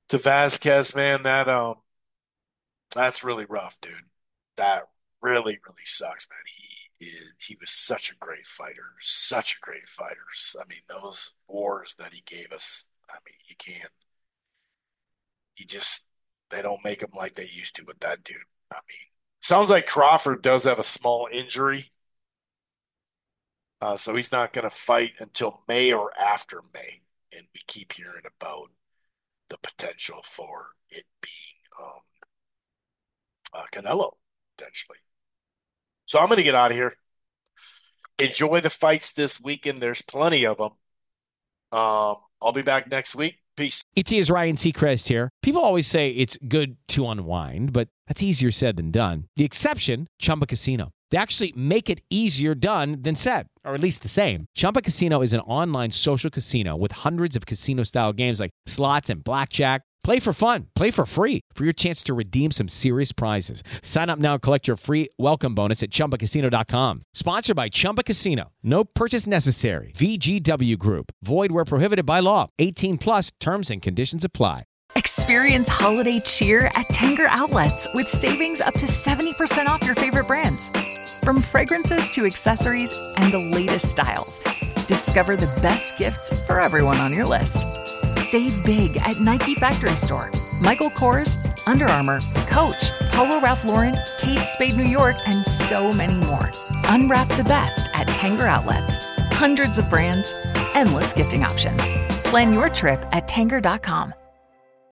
to Vasquez, man, that um, that's really rough, dude. That really, really sucks, man. He is, he was such a great fighter, such a great fighter. I mean, those wars that he gave us. I mean, you can't. You just they don't make them like they used to with that dude. I mean, sounds like Crawford does have a small injury, uh, so he's not going to fight until May or after May. And we keep hearing about the potential for it being um, uh, Canelo potentially. So I'm going to get out of here. Enjoy the fights this weekend. There's plenty of them. Um, I'll be back next week. Peace. E T is Ryan Seacrest here. People always say it's good to unwind, but that's easier said than done. The exception, Chumba Casino. They actually make it easier done than said, or at least the same. Chumba Casino is an online social casino with hundreds of casino-style games like slots and blackjack. Play for fun. Play for free for your chance to redeem some serious prizes. Sign up now and collect your free welcome bonus at Chumba Casino dot com. Sponsored by Chumba Casino. No purchase necessary. V G W Group. Void where prohibited by law. eighteen plus terms and conditions apply. Experience holiday cheer at Tanger Outlets with savings up to seventy percent off your favorite brands. From fragrances to accessories and the latest styles. Discover the best gifts for everyone on your list. Save big at Nike Factory Store, Michael Kors, Under Armour, Coach, Polo Ralph Lauren, Kate Spade New York, and so many more. Unwrap the best at Tanger Outlets. Hundreds of brands, endless gifting options. Plan your trip at Tanger dot com.